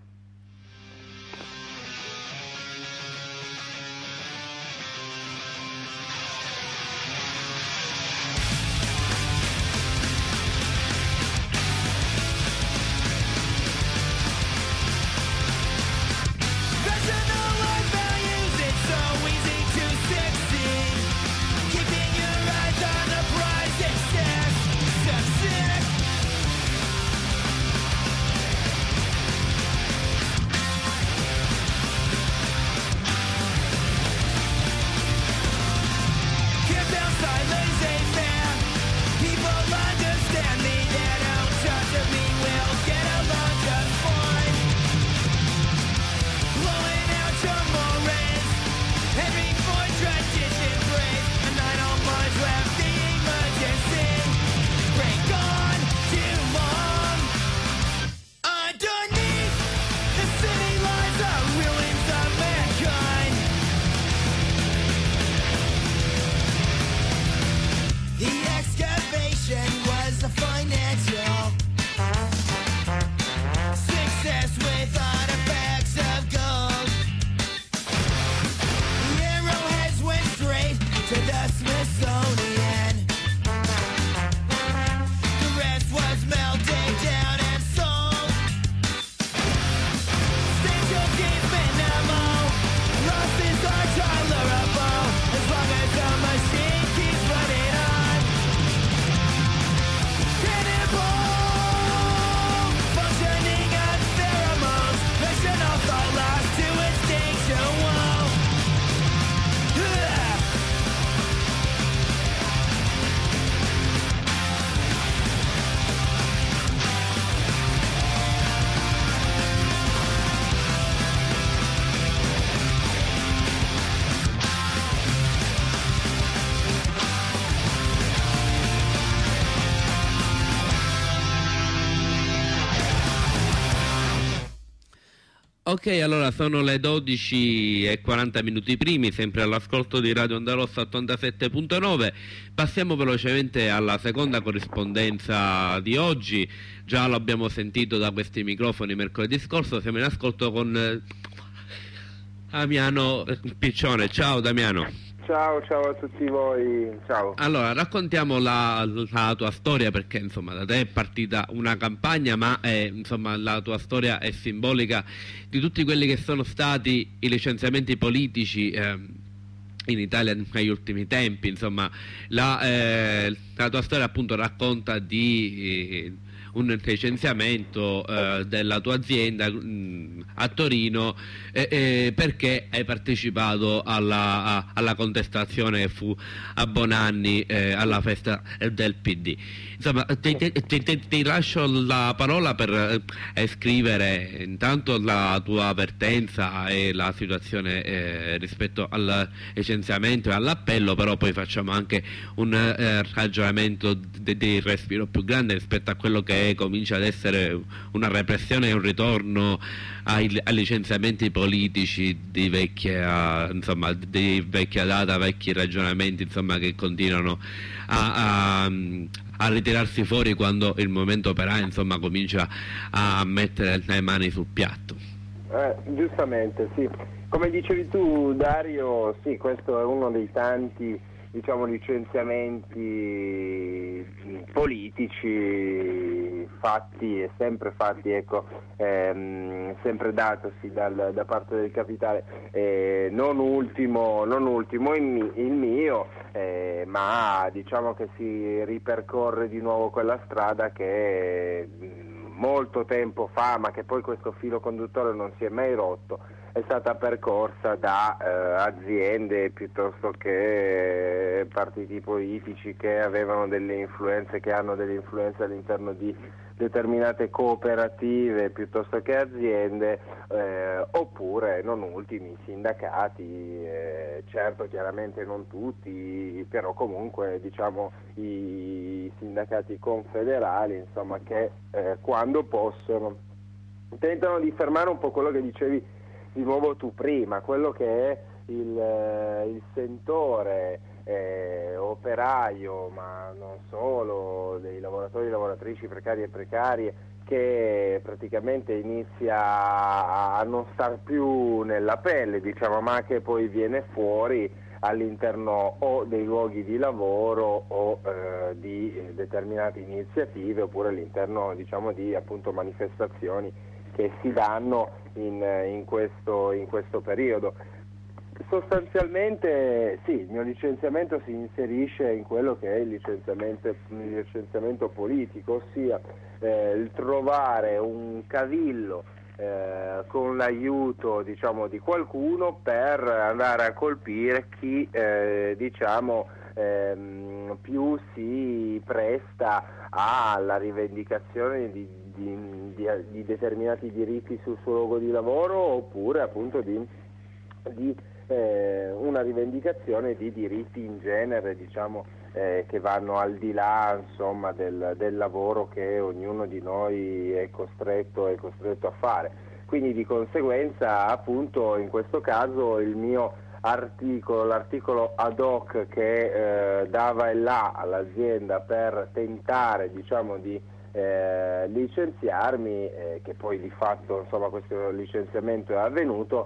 Ok, allora sono le dodici e quaranta minuti primi, sempre all'ascolto di Radio Onda Rossa ottantasette punto nove. Passiamo velocemente alla seconda corrispondenza di oggi. Già lo abbiamo sentito da questi microfoni mercoledì scorso. Siamo in ascolto con eh, Damiano Piccione. Ciao Damiano. Ciao, ciao a tutti voi, ciao. Allora, raccontiamo la, la tua storia, perché insomma da te è partita una campagna, ma è, insomma la tua storia è simbolica di tutti quelli che sono stati i licenziamenti politici eh, in Italia negli ultimi tempi. Insomma, la, eh, la tua storia appunto racconta di eh, un licenziamento eh, della tua azienda mh, a Torino eh, eh, perché hai partecipato alla, a, alla contestazione che fu a Bonanni eh, alla festa del P D. Insomma, ti, ti, ti, ti lascio la parola per eh, scrivere intanto la tua avvertenza e la situazione eh, rispetto al licenziamento e all'appello, però poi facciamo anche un eh, ragionamento di, di respiro più grande rispetto a quello che comincia ad essere una repressione e un ritorno ai, ai licenziamenti politici di vecchia, insomma, di vecchia data, vecchi ragionamenti, insomma, che continuano a, a a ritirarsi fuori quando il movimento operaio, insomma, comincia a mettere le mani sul piatto. Eh, giustamente, sì. Come dicevi tu, Dario, sì, questo è uno dei tanti, diciamo, licenziamenti politici fatti e sempre fatti, ecco, ehm, sempre datosi dal, da parte del capitale, eh, non ultimo, non ultimo il, mi, il mio, eh, ma diciamo che si ripercorre di nuovo quella strada che molto tempo fa, ma che poi questo filo conduttore non si è mai rotto, è stata percorsa da eh, aziende piuttosto che partiti politici che avevano delle influenze, che hanno delle influenze all'interno di determinate cooperative piuttosto che aziende, eh, oppure non ultimi sindacati, eh, certo chiaramente non tutti, però comunque diciamo i sindacati confederali, insomma, che eh, quando possono tentano di fermare un po' quello che dicevi di nuovo tu prima, quello che è il, eh, il sentore eh, operaio, ma non solo, dei lavoratori e lavoratrici precari e precarie, che praticamente inizia a non star più nella pelle, diciamo, ma che poi viene fuori all'interno o dei luoghi di lavoro o eh, di eh, determinate iniziative, oppure all'interno, diciamo, di appunto manifestazioni che si danno in, in, questo, in questo periodo. Sostanzialmente sì, il mio licenziamento si inserisce in quello che è il licenziamento, il licenziamento politico, ossia eh, il trovare un cavillo eh, con l'aiuto, diciamo, di qualcuno per andare a colpire chi eh, diciamo ehm, più si presta alla rivendicazione di, di, di, di determinati diritti sul suo luogo di lavoro, oppure appunto di, di eh, una rivendicazione di diritti in genere, diciamo, eh, che vanno al di là, insomma, del, del lavoro che ognuno di noi è costretto, è costretto a fare. Quindi di conseguenza, appunto, in questo caso il mio articolo, l'articolo ad hoc che eh, dava il là all'azienda per tentare, diciamo, di eh, licenziarmi, eh, che poi di fatto, insomma, questo licenziamento è avvenuto,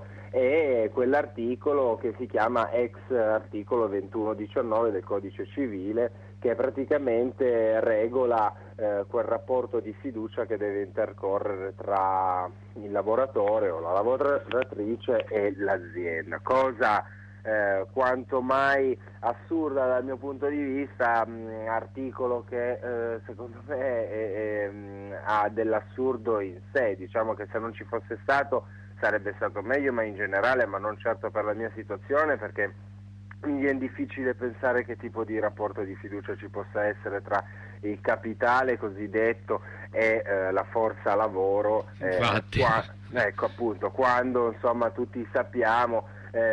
è quell'articolo che si chiama ex articolo ventuno diciannove del Codice Civile, che praticamente regola eh, quel rapporto di fiducia che deve intercorrere tra il lavoratore o la lavoratrice e l'azienda. Cosa eh, quanto mai assurda dal mio punto di vista, mh, articolo che eh, secondo me è, è, mh, ha dell'assurdo in sé, diciamo che se non ci fosse stato sarebbe stato meglio, ma in generale, ma non certo per la mia situazione, perché mi viene difficile pensare che tipo di rapporto di fiducia ci possa essere tra il capitale cosiddetto e eh, la forza lavoro, eh, qua, ecco appunto, quando, insomma, tutti sappiamo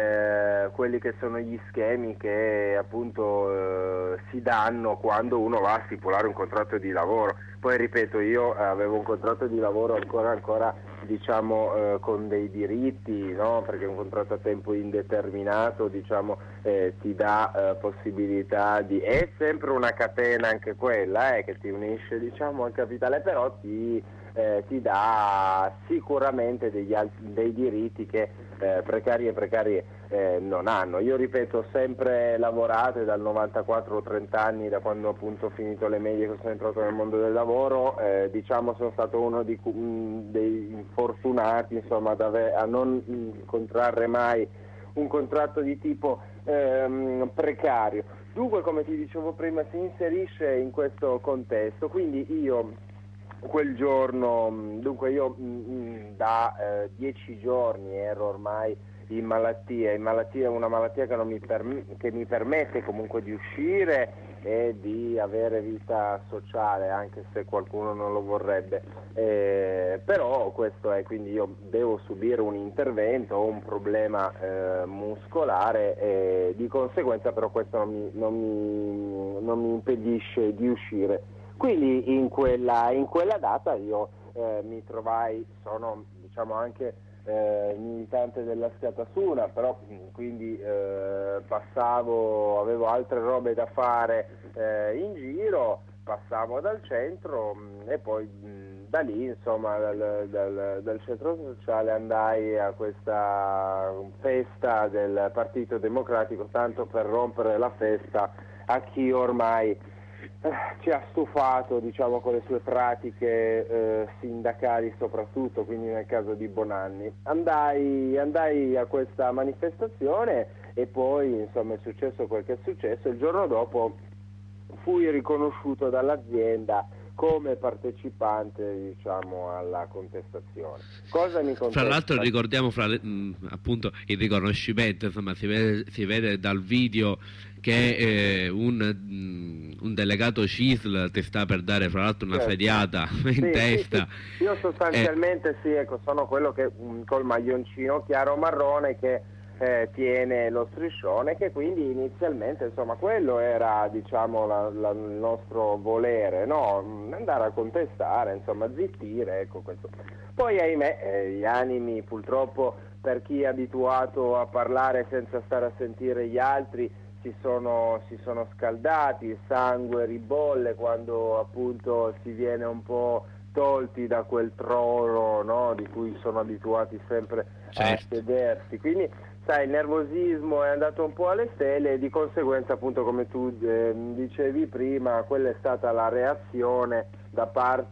eh, quelli che sono gli schemi che appunto eh, si danno quando uno va a stipulare un contratto di lavoro. Poi ripeto, io avevo un contratto di lavoro ancora ancora diciamo eh, con dei diritti, no? Perché un contratto a tempo indeterminato, diciamo, eh, ti dà eh, possibilità di, è sempre una catena anche quella eh, che ti unisce, diciamo, al capitale, però ti, eh, ti dà sicuramente degli altri, dei diritti che eh, precari e precarie eh, non hanno. Io ripeto, ho sempre lavorato, e dal novantaquattro ho trenta anni, da quando appunto ho finito le medie che sono entrato nel mondo del lavoro, eh, diciamo sono stato uno di, mh, dei fortunati, insomma, ad ave- a non mh, contrarre mai un contratto di tipo ehm, precario. Dunque, come ti dicevo prima, si inserisce in questo contesto, quindi io quel giorno, dunque io mh, da eh, dieci giorni ero ormai in malattia, in malattia una malattia che, non mi, perm- che mi permette comunque di uscire e di avere vita sociale, anche se qualcuno non lo vorrebbe, eh, però questo è, quindi io devo subire un intervento, ho un problema eh, muscolare e di conseguenza però questo non mi, non mi, non mi impedisce di uscire. Quindi in quella, in quella data io eh, mi trovai, sono diciamo anche eh, militante della Scatasuna, però quindi eh, passavo, avevo altre robe da fare eh, in giro, passavo dal centro mh, e poi mh, da lì insomma dal, dal, dal centro sociale andai a questa festa del Partito Democratico, tanto per rompere la festa a chi ormai ci ha stufato, diciamo, con le sue pratiche eh, sindacali soprattutto, quindi nel caso di Bonanni. Andai, andai a questa manifestazione e poi insomma è successo quel che è successo. Il giorno dopo fui riconosciuto dall'azienda come partecipante, diciamo, alla contestazione. Cosa mi contesta? Fra l'altro ricordiamo fra le, mh, appunto il riconoscimento, insomma si vede, si vede dal video che eh, un, mh, un delegato C I S L ti sta per dare fra l'altro una certo. sediata in sì, testa. Sì, sì. Io sostanzialmente eh. sì, ecco, sono quello che mh, col maglioncino chiaro marrone che eh, tiene lo striscione, che quindi inizialmente insomma quello era, diciamo, la, la, il nostro volere, no? Andare a contestare, insomma zittire, ecco questo. Poi ahimè eh, gli animi purtroppo, per chi è abituato a parlare senza stare a sentire gli altri, si sono, si sono scaldati, il sangue ribolle quando appunto si viene un po' tolti da quel trono, no? Di cui sono abituati sempre certo. a sedersi, quindi sai, il nervosismo è andato un po' alle stelle e di conseguenza, appunto, come tu eh, dicevi prima, quella è stata la reazione da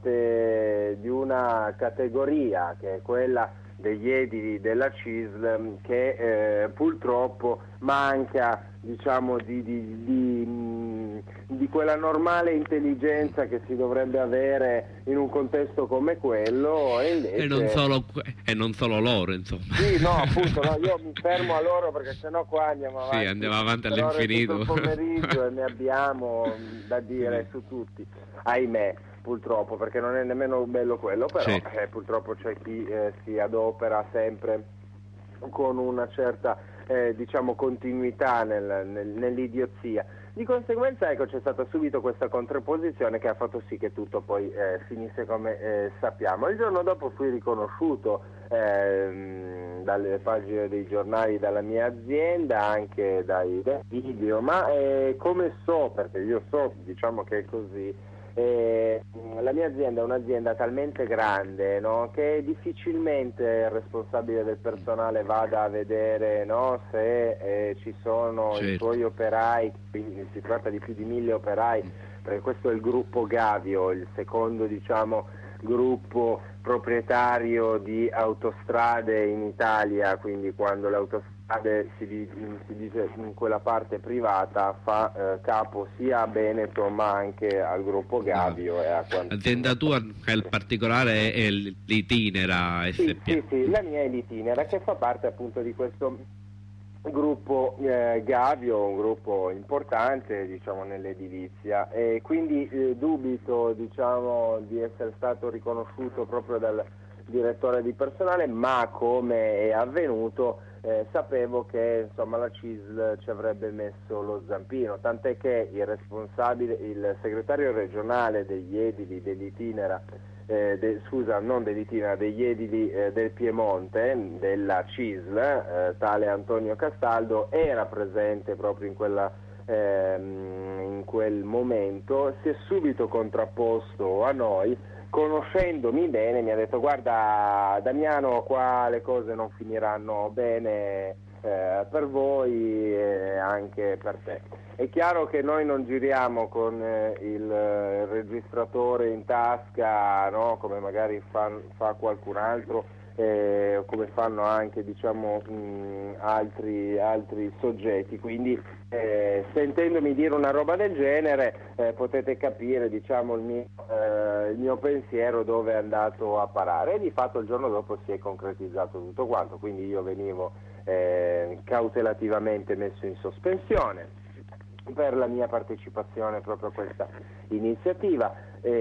parte di una categoria che è quella degli edili della C I S L, che eh, purtroppo manca, diciamo, di, di, di, di quella normale intelligenza che si dovrebbe avere in un contesto come quello, e invece e non solo, e non solo loro, insomma. Sì, no, appunto, no, io mi fermo a loro perché sennò qua andiamo avanti. Sì, andiamo avanti per ore all'infinito. tutto il pomeriggio e ne abbiamo da dire su tutti, ahimè, purtroppo, perché non è nemmeno bello quello, però sì. eh, purtroppo c'è chi eh, si adopera sempre con una certa eh, diciamo continuità nel, nel, nell'idiozia. Di conseguenza, ecco, c'è stata subito questa contrapposizione che ha fatto sì che tutto poi eh, finisse come eh, sappiamo. Il giorno dopo fui riconosciuto eh, dalle pagine dei giornali, dalla mia azienda, anche dai, dai video, ma eh, come so, perché io so, diciamo che è così, Eh, la mia azienda è un'azienda talmente grande, no, che difficilmente il responsabile del personale vada a vedere, no, se eh, ci sono certo. i suoi operai, quindi si tratta di più di mille operai, perché questo è il gruppo Gavio, il secondo, diciamo, gruppo proprietario di autostrade in Italia, quindi quando le autostrade si, si dice in quella parte privata fa eh, capo sia a Veneto ma anche al gruppo Gavio. No. E a quanto... L'azienda tua, il particolare è l'Itinera S P A. Sì, sì, sì, la mia è l'Itinera, che fa parte appunto di questo gruppo eh, Gavio, un gruppo importante, diciamo, nell'edilizia, e quindi eh, dubito, diciamo, di essere stato riconosciuto proprio dal direttore di personale, ma come è avvenuto eh, sapevo che insomma la C I S L ci avrebbe messo lo zampino, tant'è che il responsabile, il segretario regionale degli edili dell'Itinera, eh, de, scusa, non dell'Itinera, degli edili eh, del Piemonte, della C I S L, eh, tale Antonio Castaldo, era presente proprio in quella ehm, in quel momento, si è subito contrapposto a noi. Conoscendomi bene mi ha detto: guarda Damiano, qua le cose non finiranno bene eh, per voi e anche per te. È chiaro che noi non giriamo con eh, il, il registratore in tasca, no? Come magari fa, fa qualcun altro, eh, come fanno anche diciamo mh, altri, altri soggetti, quindi eh, sentendomi dire una roba del genere eh, potete capire diciamo il mio, eh, il mio pensiero dove è andato a parare, e di fatto il giorno dopo si è concretizzato tutto quanto, quindi io venivo eh, cautelativamente messo in sospensione per la mia partecipazione proprio a questa iniziativa,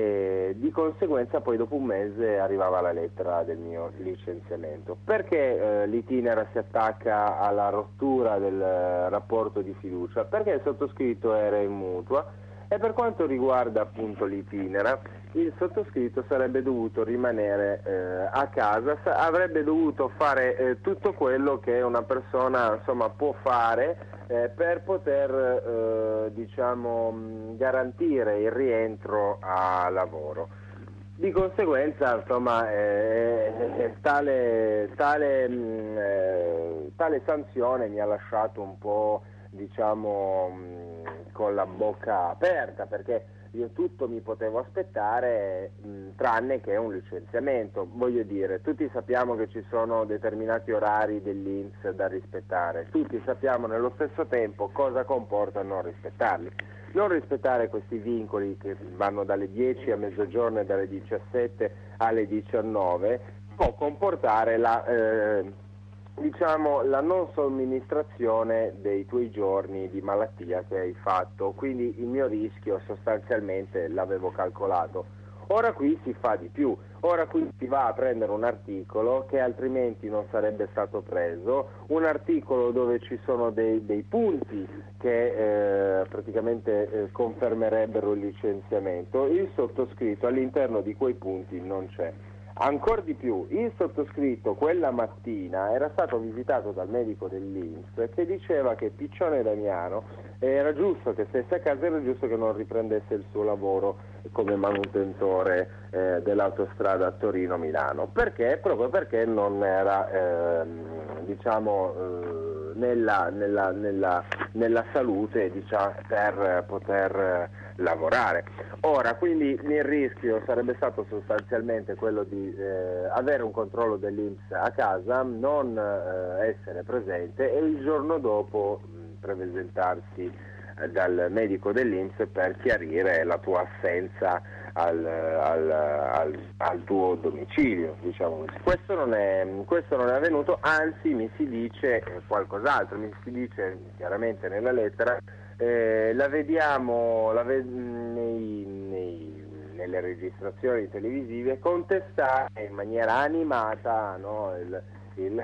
e di conseguenza poi dopo un mese arrivava la lettera del mio licenziamento. Perché eh, l'Itinera si attacca alla rottura del eh, rapporto di fiducia? Perché il sottoscritto era in mutua, e per quanto riguarda appunto l'Itinera, il sottoscritto sarebbe dovuto rimanere eh, a casa, sa- avrebbe dovuto fare eh, tutto quello che una persona insomma può fare eh, per poter eh, diciamo mh, garantire il rientro a lavoro. Di conseguenza insomma eh, eh, tale, tale, mh, eh, tale sanzione mi ha lasciato un po' diciamo mh, con la bocca aperta, perché io tutto mi potevo aspettare mh, tranne che un licenziamento. Voglio dire, tutti sappiamo che ci sono determinati orari dell'I N P S da rispettare, tutti sappiamo nello stesso tempo cosa comporta non rispettarli. Non rispettare questi vincoli che vanno dalle dieci a mezzogiorno e dalle diciassette alle diciannove può comportare la eh, diciamo la non somministrazione dei tuoi giorni di malattia che hai fatto, quindi il mio rischio sostanzialmente l'avevo calcolato. Ora qui si fa di più, ora qui si va a prendere un articolo che altrimenti non sarebbe stato preso, un articolo dove ci sono dei, dei punti che eh, praticamente eh, confermerebbero il licenziamento, il sottoscritto all'interno di quei punti non c'è. Ancora di più, il sottoscritto quella mattina era stato visitato dal medico dell'I N P S che diceva che Piccione Damiano era giusto che stesse a casa, era giusto che non riprendesse il suo lavoro come manutentore eh, dell'autostrada Torino-Milano. Perché? Proprio perché non era eh, diciamo eh, nella, nella, nella, nella salute diciamo, per poter eh, lavorare. Ora, quindi il rischio sarebbe stato sostanzialmente quello di eh, avere un controllo dell'I N P S a casa, non eh, essere presente e il giorno dopo mh, presentarsi eh, dal medico dell'I N P S per chiarire la tua assenza al, al, al, al tuo domicilio, diciamo. Questo non è, questo non è avvenuto, anzi mi si dice qualcos'altro, mi si dice chiaramente nella lettera. Eh, la vediamo la ve- nei, nei, nelle registrazioni televisive contestare in maniera animata no, il, il,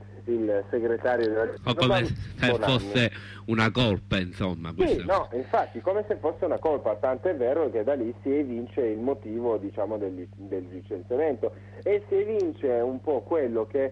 il segretario della o come se fosse una colpa, insomma. Sì, no, infatti come se fosse una colpa, tanto è vero che da lì si evince il motivo diciamo del, del licenziamento e si evince un po' quello che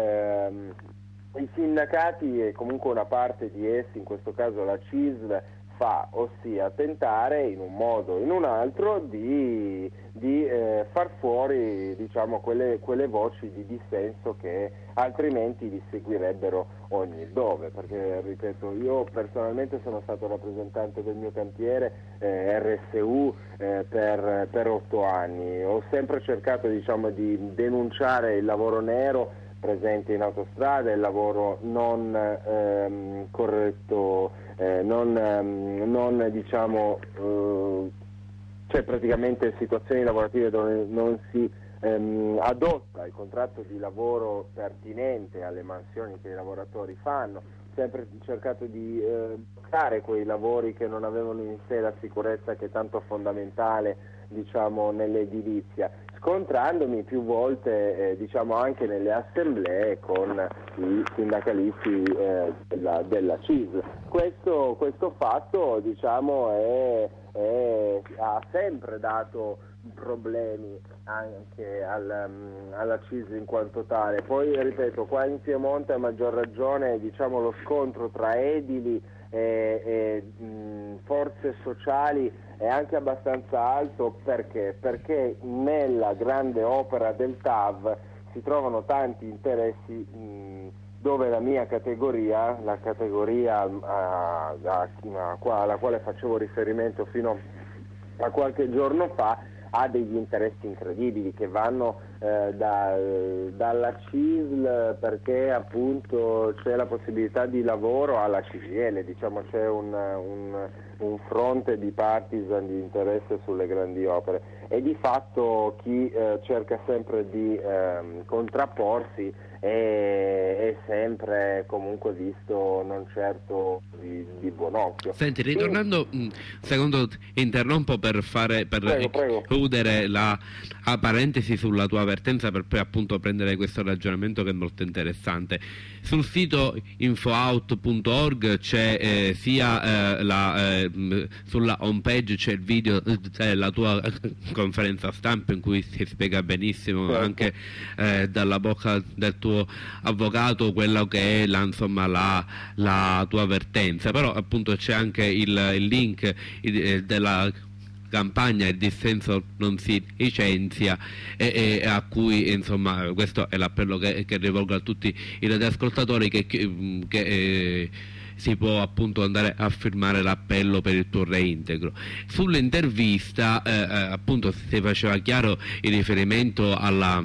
ehm, i sindacati e comunque una parte di essi, in questo caso la C I S L, fa, ossia tentare in un modo o in un altro di, di eh, far fuori diciamo, quelle, quelle voci di dissenso che altrimenti li seguirebbero ogni dove, perché ripeto, io personalmente sono stato rappresentante del mio cantiere eh, R S U eh, per, per otto anni, ho sempre cercato diciamo, di denunciare il lavoro nero presente in autostrada, il lavoro non ehm, corretto, eh, non, ehm, non diciamo, eh, cioè praticamente situazioni lavorative dove non si ehm, adotta il contratto di lavoro pertinente alle mansioni che i lavoratori fanno, sempre cercato di eh, bloccare quei lavori che non avevano in sé la sicurezza che è tanto fondamentale diciamo nell'edilizia, scontrandomi più volte eh, diciamo anche nelle assemblee con i sindacalisti eh, della, della C I S. Questo, questo fatto diciamo è, è, ha sempre dato problemi anche al, um, alla C I S in quanto tale. Poi ripeto, qua in Piemonte a maggior ragione diciamo lo scontro tra edili e, e mh, forze sociali è anche abbastanza alto. Perché? Perché nella grande opera del T A V si trovano tanti interessi mh, dove la mia categoria, la categoria a, a, a, alla quale facevo riferimento fino a qualche giorno fa, ha degli interessi incredibili che vanno eh, da, dalla C I S L perché appunto c'è la possibilità di lavoro alla C G I L, diciamo c'è un, un, un fronte di partisan di interesse sulle grandi opere e di fatto chi eh, cerca sempre di eh, contrapporsi è, è sempre comunque visto non certo di, di buon occhio. Senti, ritornando, Quindi... secondo interrompo per fare per prego, prego. chiudere la, la parentesi sulla tua avvertenza per poi appunto prendere questo ragionamento che è molto interessante. Sul sito infoout punto org c'è eh, sia eh, la, eh, sulla home page c'è il video della eh, tua conferenza stampa in cui si spiega benissimo, certo, anche eh, dalla bocca del tuo avvocato quello che è la, insomma, la, la tua avvertenza, però appunto c'è anche il, il link il, della campagna Il dissenso non si licenzia e, e a cui insomma questo è l'appello che, che rivolgo a tutti i radioascoltatori che, che, che eh, si può appunto andare a firmare l'appello per il tuo reintegro. Sull'intervista eh, appunto si faceva chiaro il riferimento alla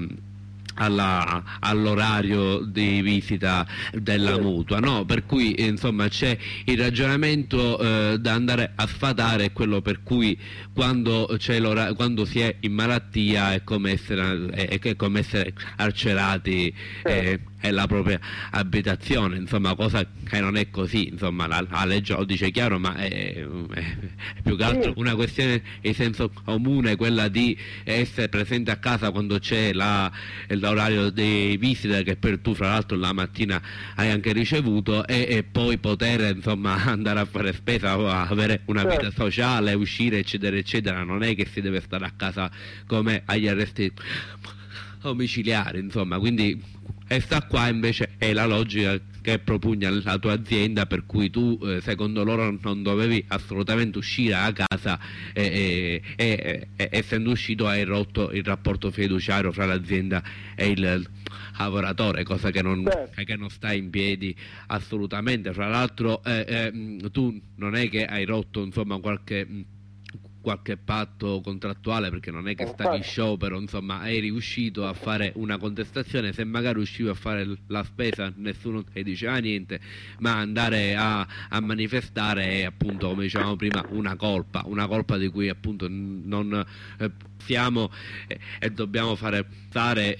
Alla, all'orario di visita della mutua, no? Per cui insomma c'è il ragionamento eh, da andare a sfatare, quello per cui quando, c'è l'ora- quando si è in malattia è come essere, è, è come essere carcerati eh, è la propria abitazione, insomma, cosa che non è così, insomma la, la legge lo dice chiaro, ma è, è, è più che altro una questione di senso comune, quella di essere presente a casa quando c'è la, l'orario di visita che per tu fra l'altro la mattina hai anche ricevuto e, e poi poter insomma andare a fare spesa o avere una vita sociale, uscire eccetera eccetera, non è che si deve stare a casa come agli arresti domiciliari, insomma, quindi e sta qua invece è la logica che propugna la tua azienda, per cui tu eh, secondo loro non dovevi assolutamente uscire a casa e, e, e, e essendo uscito hai rotto il rapporto fiduciario fra l'azienda e il lavoratore, cosa che non, che non sta in piedi assolutamente. Fra l'altro eh, eh, tu non è che hai rotto insomma qualche qualche patto contrattuale, perché non è che stavi in sciopero, insomma eri uscito a fare una contestazione, se magari uscivi a fare la spesa nessuno ti diceva niente, ma andare a, a manifestare è appunto, come dicevamo prima, una colpa, una colpa di cui appunto non eh, siamo eh, e dobbiamo fare stare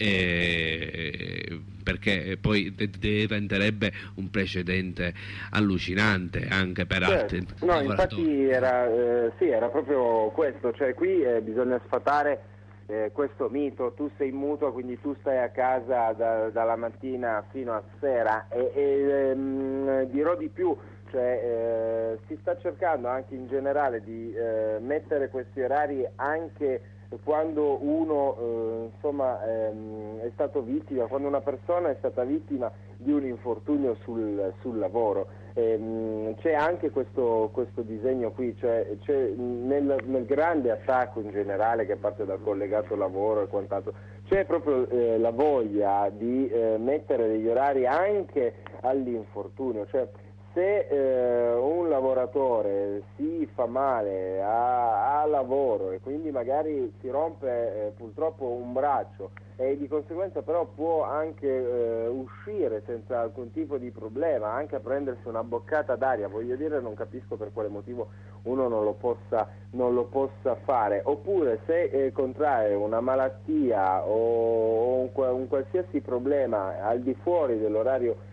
eh, perché poi diventerebbe un precedente allucinante anche per certo. altri no, lavoratori. Infatti era, eh, sì, era proprio questo, cioè qui eh, bisogna sfatare eh, questo mito, tu sei in mutua quindi tu stai a casa da, dalla mattina fino a sera e, e ehm, dirò di più, cioè eh, si sta cercando anche in generale di eh, mettere questi orari anche quando uno eh, insomma ehm, è stato vittima, quando una persona è stata vittima di un infortunio sul, sul lavoro. Ehm, c'è anche questo, questo disegno qui, cioè c'è nel, nel grande attacco in generale che parte dal collegato lavoro e quant'altro, c'è proprio eh, la voglia di eh, mettere degli orari anche all'infortunio, cioè se eh, un lavoratore si fa male a, a lavoro e quindi magari si rompe eh, purtroppo un braccio e di conseguenza però può anche eh, uscire senza alcun tipo di problema, anche a prendersi una boccata d'aria, voglio dire, non capisco per quale motivo uno non lo possa, non lo possa fare, oppure se eh, contrae una malattia o un, un qualsiasi problema al di fuori dell'orario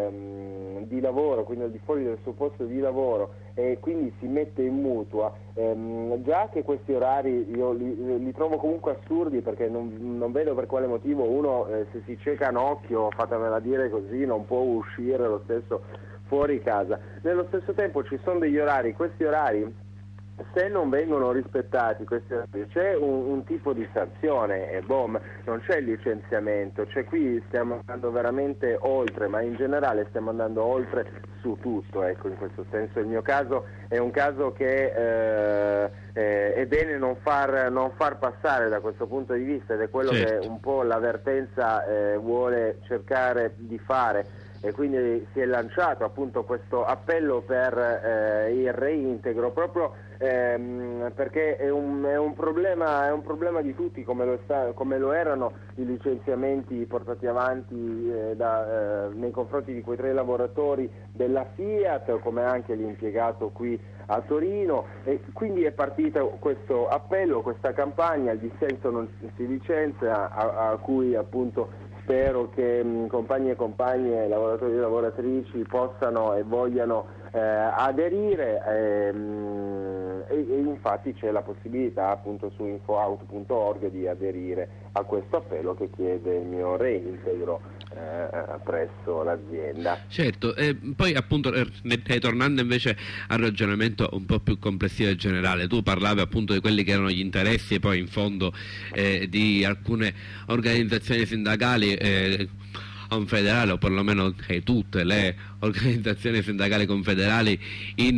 Ehm, di lavoro, quindi al di fuori del suo posto di lavoro e quindi si mette in mutua, ehm, già che questi orari io li, li trovo comunque assurdi, perché non, non vedo per quale motivo uno eh, se si cieca un occhio, fatemela dire così, non può uscire lo stesso fuori casa. Nello stesso tempo ci sono degli orari, questi orari se non vengono rispettati questi orari, c'è un, un tipo di sanzione e boom, non c'è il licenziamento, cioè qui stiamo andando veramente oltre, ma in generale stiamo andando oltre su tutto, ecco, in questo senso il mio caso è un caso che eh, eh, è bene non far, non far passare da questo punto di vista, ed è quello certo. che un po' l'avvertenza eh, vuole cercare di fare. E quindi si è lanciato appunto questo appello per eh, il reintegro proprio ehm, perché è un, è, un problema, è un problema di tutti, come lo, sta, come lo erano i licenziamenti portati avanti eh, da, eh, nei confronti di quei tre lavoratori della Fiat, come anche l'impiegato qui a Torino, e quindi è partito questo appello, questa campagna, il dissenso non si licenzia, a, a cui appunto spero che mh, compagni e compagne, lavoratori e lavoratrici possano e vogliano eh, aderire e, mh, e, e infatti c'è la possibilità appunto su infoauto punto org di aderire a questo appello che chiede il mio reintegro eh, presso l'azienda. Certo, e poi appunto ritornando invece al ragionamento un po' più complessivo e generale, tu parlavi appunto di quelli che erano gli interessi poi in fondo eh, di alcune organizzazioni sindacali eh, confederali, o perlomeno eh, tutte le organizzazioni sindacali confederali in,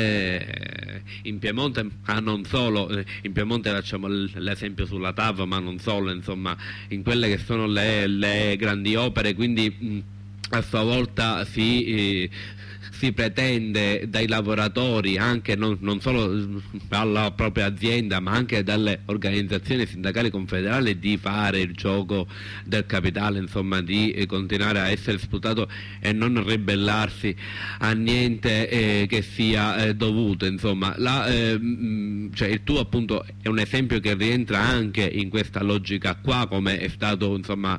eh, in Piemonte, ma non solo, in Piemonte facciamo l'esempio sulla T A V, ma non solo, insomma, in quelle che sono le, le grandi opere, quindi mh, a sua volta si... Eh, si pretende dai lavoratori, anche non, non solo dalla propria azienda ma anche dalle organizzazioni sindacali confederali, di fare il gioco del capitale, insomma di eh, continuare a essere sfruttato e non ribellarsi a niente eh, che sia eh, dovuto, insomma. La, eh, mh, cioè il tuo appunto è un esempio che rientra anche in questa logica qua, come è stato insomma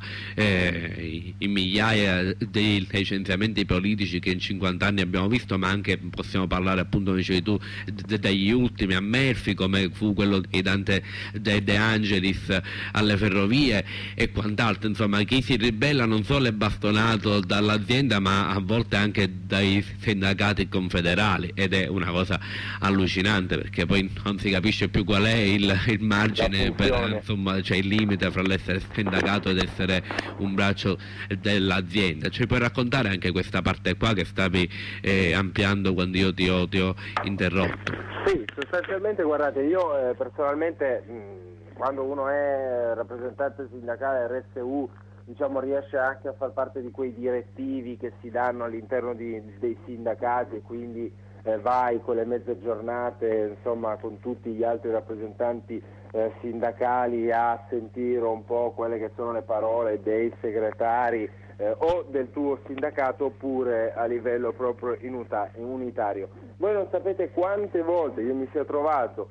eh, in migliaia dei licenziamenti politici che in cinquanta anni abbiamo visto, ma anche possiamo parlare appunto, come dicevi tu, d- degli ultimi a Melfi, come fu quello di Dante De, De Angelis alle ferrovie e quant'altro. Insomma, chi si ribella non solo è bastonato dall'azienda ma a volte anche dai sindacati confederali, ed è una cosa allucinante, perché poi non si capisce più qual è il, il margine per, insomma, c'è il limite fra l'essere sindacato ed essere un braccio dell'azienda. Ci puoi raccontare anche questa parte qua che stavi eh, ampliando quando io ti ho, ti ho interrotto? Sì, sostanzialmente guardate, io eh, personalmente mh, quando uno è rappresentante sindacale R S U, diciamo, riesce anche a far parte di quei direttivi che si danno all'interno di, dei sindacati, e quindi eh, vai con le mezze giornate, insomma, con tutti gli altri rappresentanti eh, sindacali a sentire un po' quelle che sono le parole dei segretari Eh, o del tuo sindacato, oppure a livello proprio inuta- unitario. Voi non sapete quante volte io mi sia trovato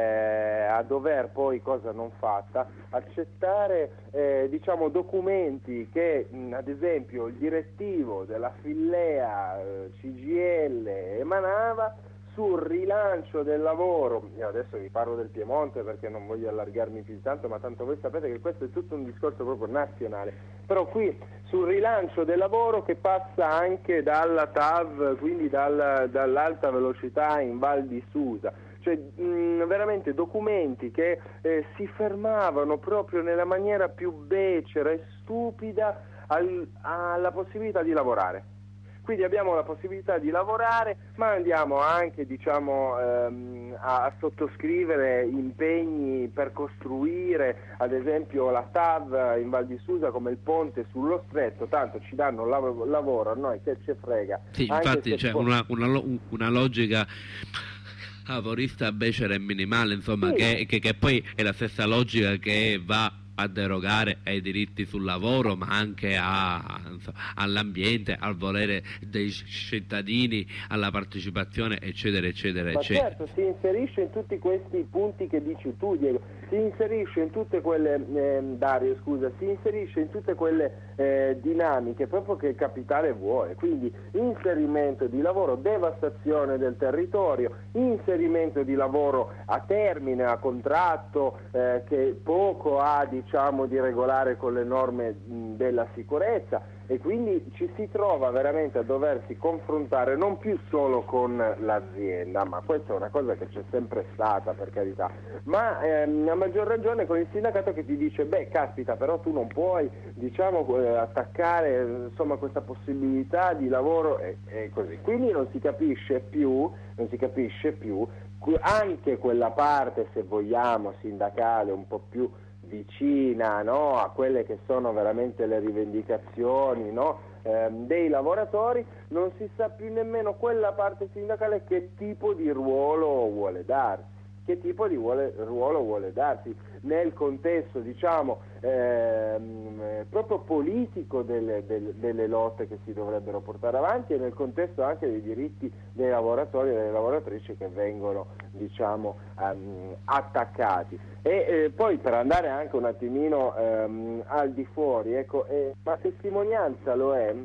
eh, a dover poi, cosa non fatta, accettare eh, diciamo documenti che mh, ad esempio il direttivo della Fillea eh, C G I L emanava sul rilancio del lavoro. Io adesso vi parlo del Piemonte perché non voglio allargarmi più di tanto, ma tanto voi sapete che questo è tutto un discorso proprio nazionale, però qui sul rilancio del lavoro che passa anche dalla T A V, quindi dal, dall'alta velocità in Val di Susa, cioè mh, veramente documenti che eh, si fermavano proprio nella maniera più becera e stupida al, alla possibilità di lavorare. Quindi abbiamo la possibilità di lavorare, ma andiamo anche, diciamo, ehm, a, a sottoscrivere impegni per costruire, ad esempio, la T A V in Val di Susa, come il ponte sullo stretto. Tanto ci danno lav- lavoro a noi, che ce frega. Sì, anche infatti c'è po- una, una, una logica lavorista becera e minimale, insomma, sì. che, che, che poi è la stessa logica che va a derogare ai diritti sul lavoro, ma anche a, insomma, all'ambiente, al volere dei cittadini, alla partecipazione, eccetera, eccetera, Ma eccetera. certo, si inserisce in tutti questi punti che dici tu, Diego, si inserisce in tutte quelle, eh, Dario scusa, si inserisce in tutte quelle eh, dinamiche proprio che il capitale vuole, quindi inserimento di lavoro, devastazione del territorio, inserimento di lavoro a termine, a contratto, eh, che poco ha di diciamo di regolare con le norme mh, della sicurezza, e quindi ci si trova veramente a doversi confrontare non più solo con l'azienda, ma questa è una cosa che c'è sempre stata, per carità, ma ehm, a maggior ragione con il sindacato che ti dice beh caspita, però tu non puoi diciamo eh, attaccare insomma questa possibilità di lavoro e, e così, quindi non si capisce più non si capisce più anche quella parte, se vogliamo, sindacale un po' più vicina, no, a quelle che sono veramente le rivendicazioni, no, ehm, dei lavoratori, non si sa più nemmeno quella parte sindacale che tipo di ruolo vuole darsi. Che tipo di vuole, ruolo vuole darsi nel contesto, diciamo, ehm, proprio politico delle, delle, delle lotte che si dovrebbero portare avanti e nel contesto anche dei diritti dei lavoratori e delle lavoratrici che vengono, diciamo, um, attaccati. E eh, poi per andare anche un attimino ehm, al di fuori, ecco, eh, ma testimonianza lo è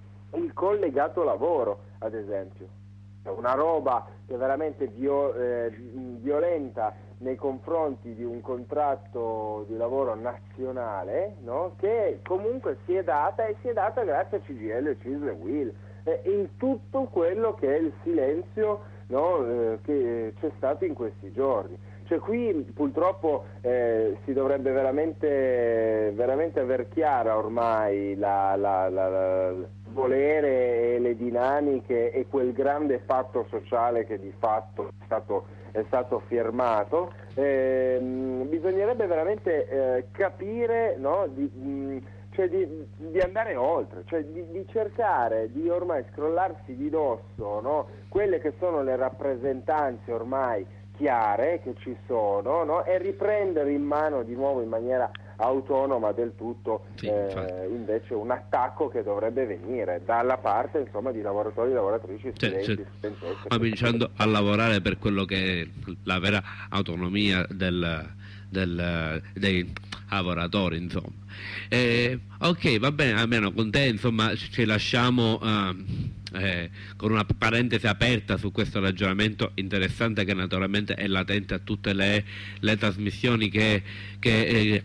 il collegato lavoro, ad esempio. Una roba che è veramente vio, eh, violenta nei confronti di un contratto di lavoro nazionale, no? Che comunque si è data e si è data grazie a C G I L, C I S L e U I L, eh, in tutto quello che è il silenzio, no? eh, che c'è stato in questi giorni. Cioè qui purtroppo eh, si dovrebbe veramente, veramente aver chiara ormai la, la, la, la volere e le dinamiche e quel grande patto sociale che di fatto è stato, è stato firmato. Eh, bisognerebbe veramente eh, capire, no, di, mh, cioè di, di andare oltre, cioè di, di cercare di ormai scrollarsi di dosso, no, quelle che sono le rappresentanze ormai chiare che ci sono, no? E riprendere in mano di nuovo in maniera autonoma del tutto sì, eh, invece un attacco che dovrebbe venire dalla parte, insomma, di lavoratori e lavoratrici, studenti, cioè, studentesse, cominciando a lavorare per quello che è la vera autonomia del, del, dei lavoratori, insomma. Eh, ok, va bene, almeno con te, insomma, ci lasciamo uh, Eh, con una parentesi aperta su questo ragionamento interessante che naturalmente è latente a tutte le, le trasmissioni che, che eh,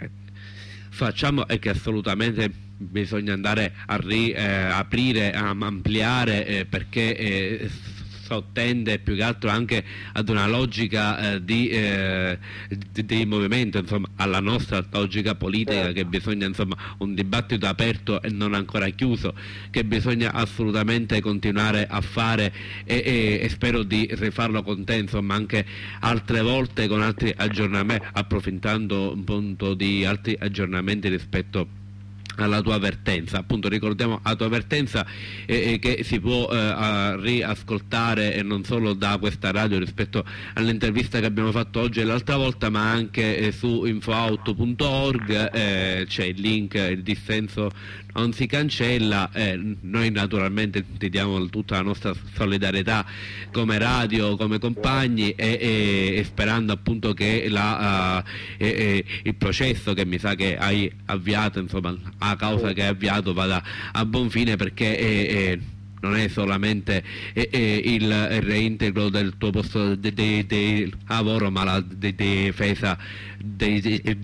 facciamo e che assolutamente bisogna andare a ri, eh, aprire, a ampliare eh, perché eh, sottende più che altro anche ad una logica eh, di, eh, di, di movimento, insomma, alla nostra logica politica, che bisogna, insomma, un dibattito aperto e non ancora chiuso, che bisogna assolutamente continuare a fare e, e, e spero di rifarlo con te, insomma, anche altre volte con altri aggiornamenti, approfittando appunto di altri aggiornamenti rispetto alla tua avvertenza. Appunto, ricordiamo la tua avvertenza eh, eh, che si può eh, riascoltare e non solo da questa radio rispetto all'intervista che abbiamo fatto oggi e l'altra volta, ma anche eh, su infoauto punto org, eh, c'è il link, il dissenso non si cancella. Eh, noi naturalmente ti diamo tutta la nostra solidarietà come radio, come compagni e, e, e sperando appunto che la, uh, e, e, il processo che mi sa che hai avviato, insomma, a causa che hai avviato, vada a buon fine, perché è, è, non è solamente è, è il reintegro del tuo posto di, di, di lavoro, ma la di, di difesa del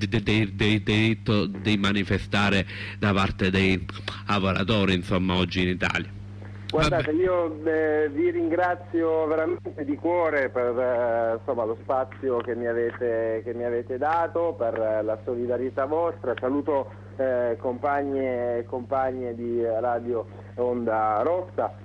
diritto di manifestare da parte dei lavoratori, insomma, oggi in Italia. Guardate, io eh, vi ringrazio veramente di cuore per eh, insomma, lo spazio che mi avete, che mi avete dato, per eh, la solidarietà vostra. Saluto eh, compagni e compagne di Radio Onda Rossa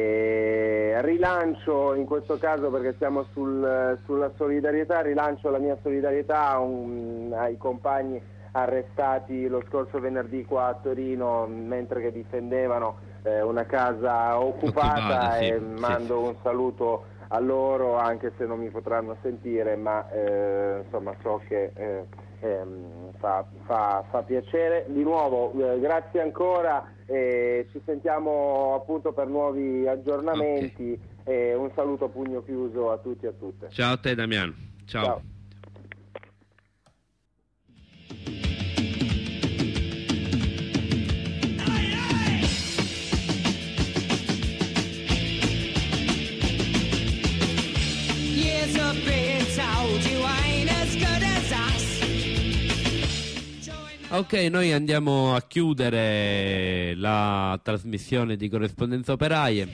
e rilancio in questo caso, perché siamo sul, sulla solidarietà, rilancio la mia solidarietà un, ai compagni arrestati lo scorso venerdì qua a Torino mentre che difendevano eh, una casa occupata, occupata sì, e mando sì. un saluto a loro, anche se non mi potranno sentire, ma eh, insomma so che eh, eh, fa, fa, fa piacere. Di nuovo eh, grazie ancora e ci sentiamo appunto per nuovi aggiornamenti, okay. E un saluto a pugno chiuso a tutti e a tutte. Ciao a te, Damiano. Ciao, Ciao. Ok, noi andiamo a chiudere la trasmissione di Corrispondenza Operaie.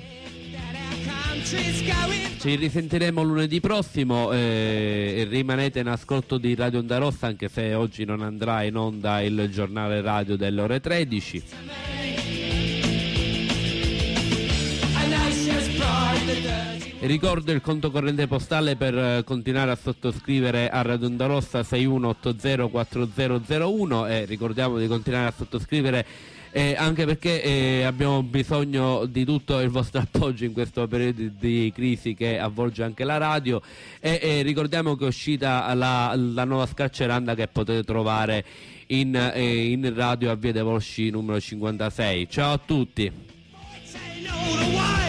Ci risentiremo lunedì prossimo eh, e rimanete in ascolto di Radio Onda Rossa, anche se oggi non andrà in onda il giornale radio delle ore tredici. Ricordo il conto corrente postale per eh, continuare a sottoscrivere a Radio Onda Rossa sei uno otto zero quattro zero zero uno, e ricordiamo di continuare a sottoscrivere eh, anche perché eh, abbiamo bisogno di tutto il vostro appoggio in questo periodo di crisi che avvolge anche la radio, e eh, ricordiamo che è uscita la, la nuova scacceranda che potete trovare in, eh, in radio a Via dei Volsci numero cinquantasei. Ciao a tutti.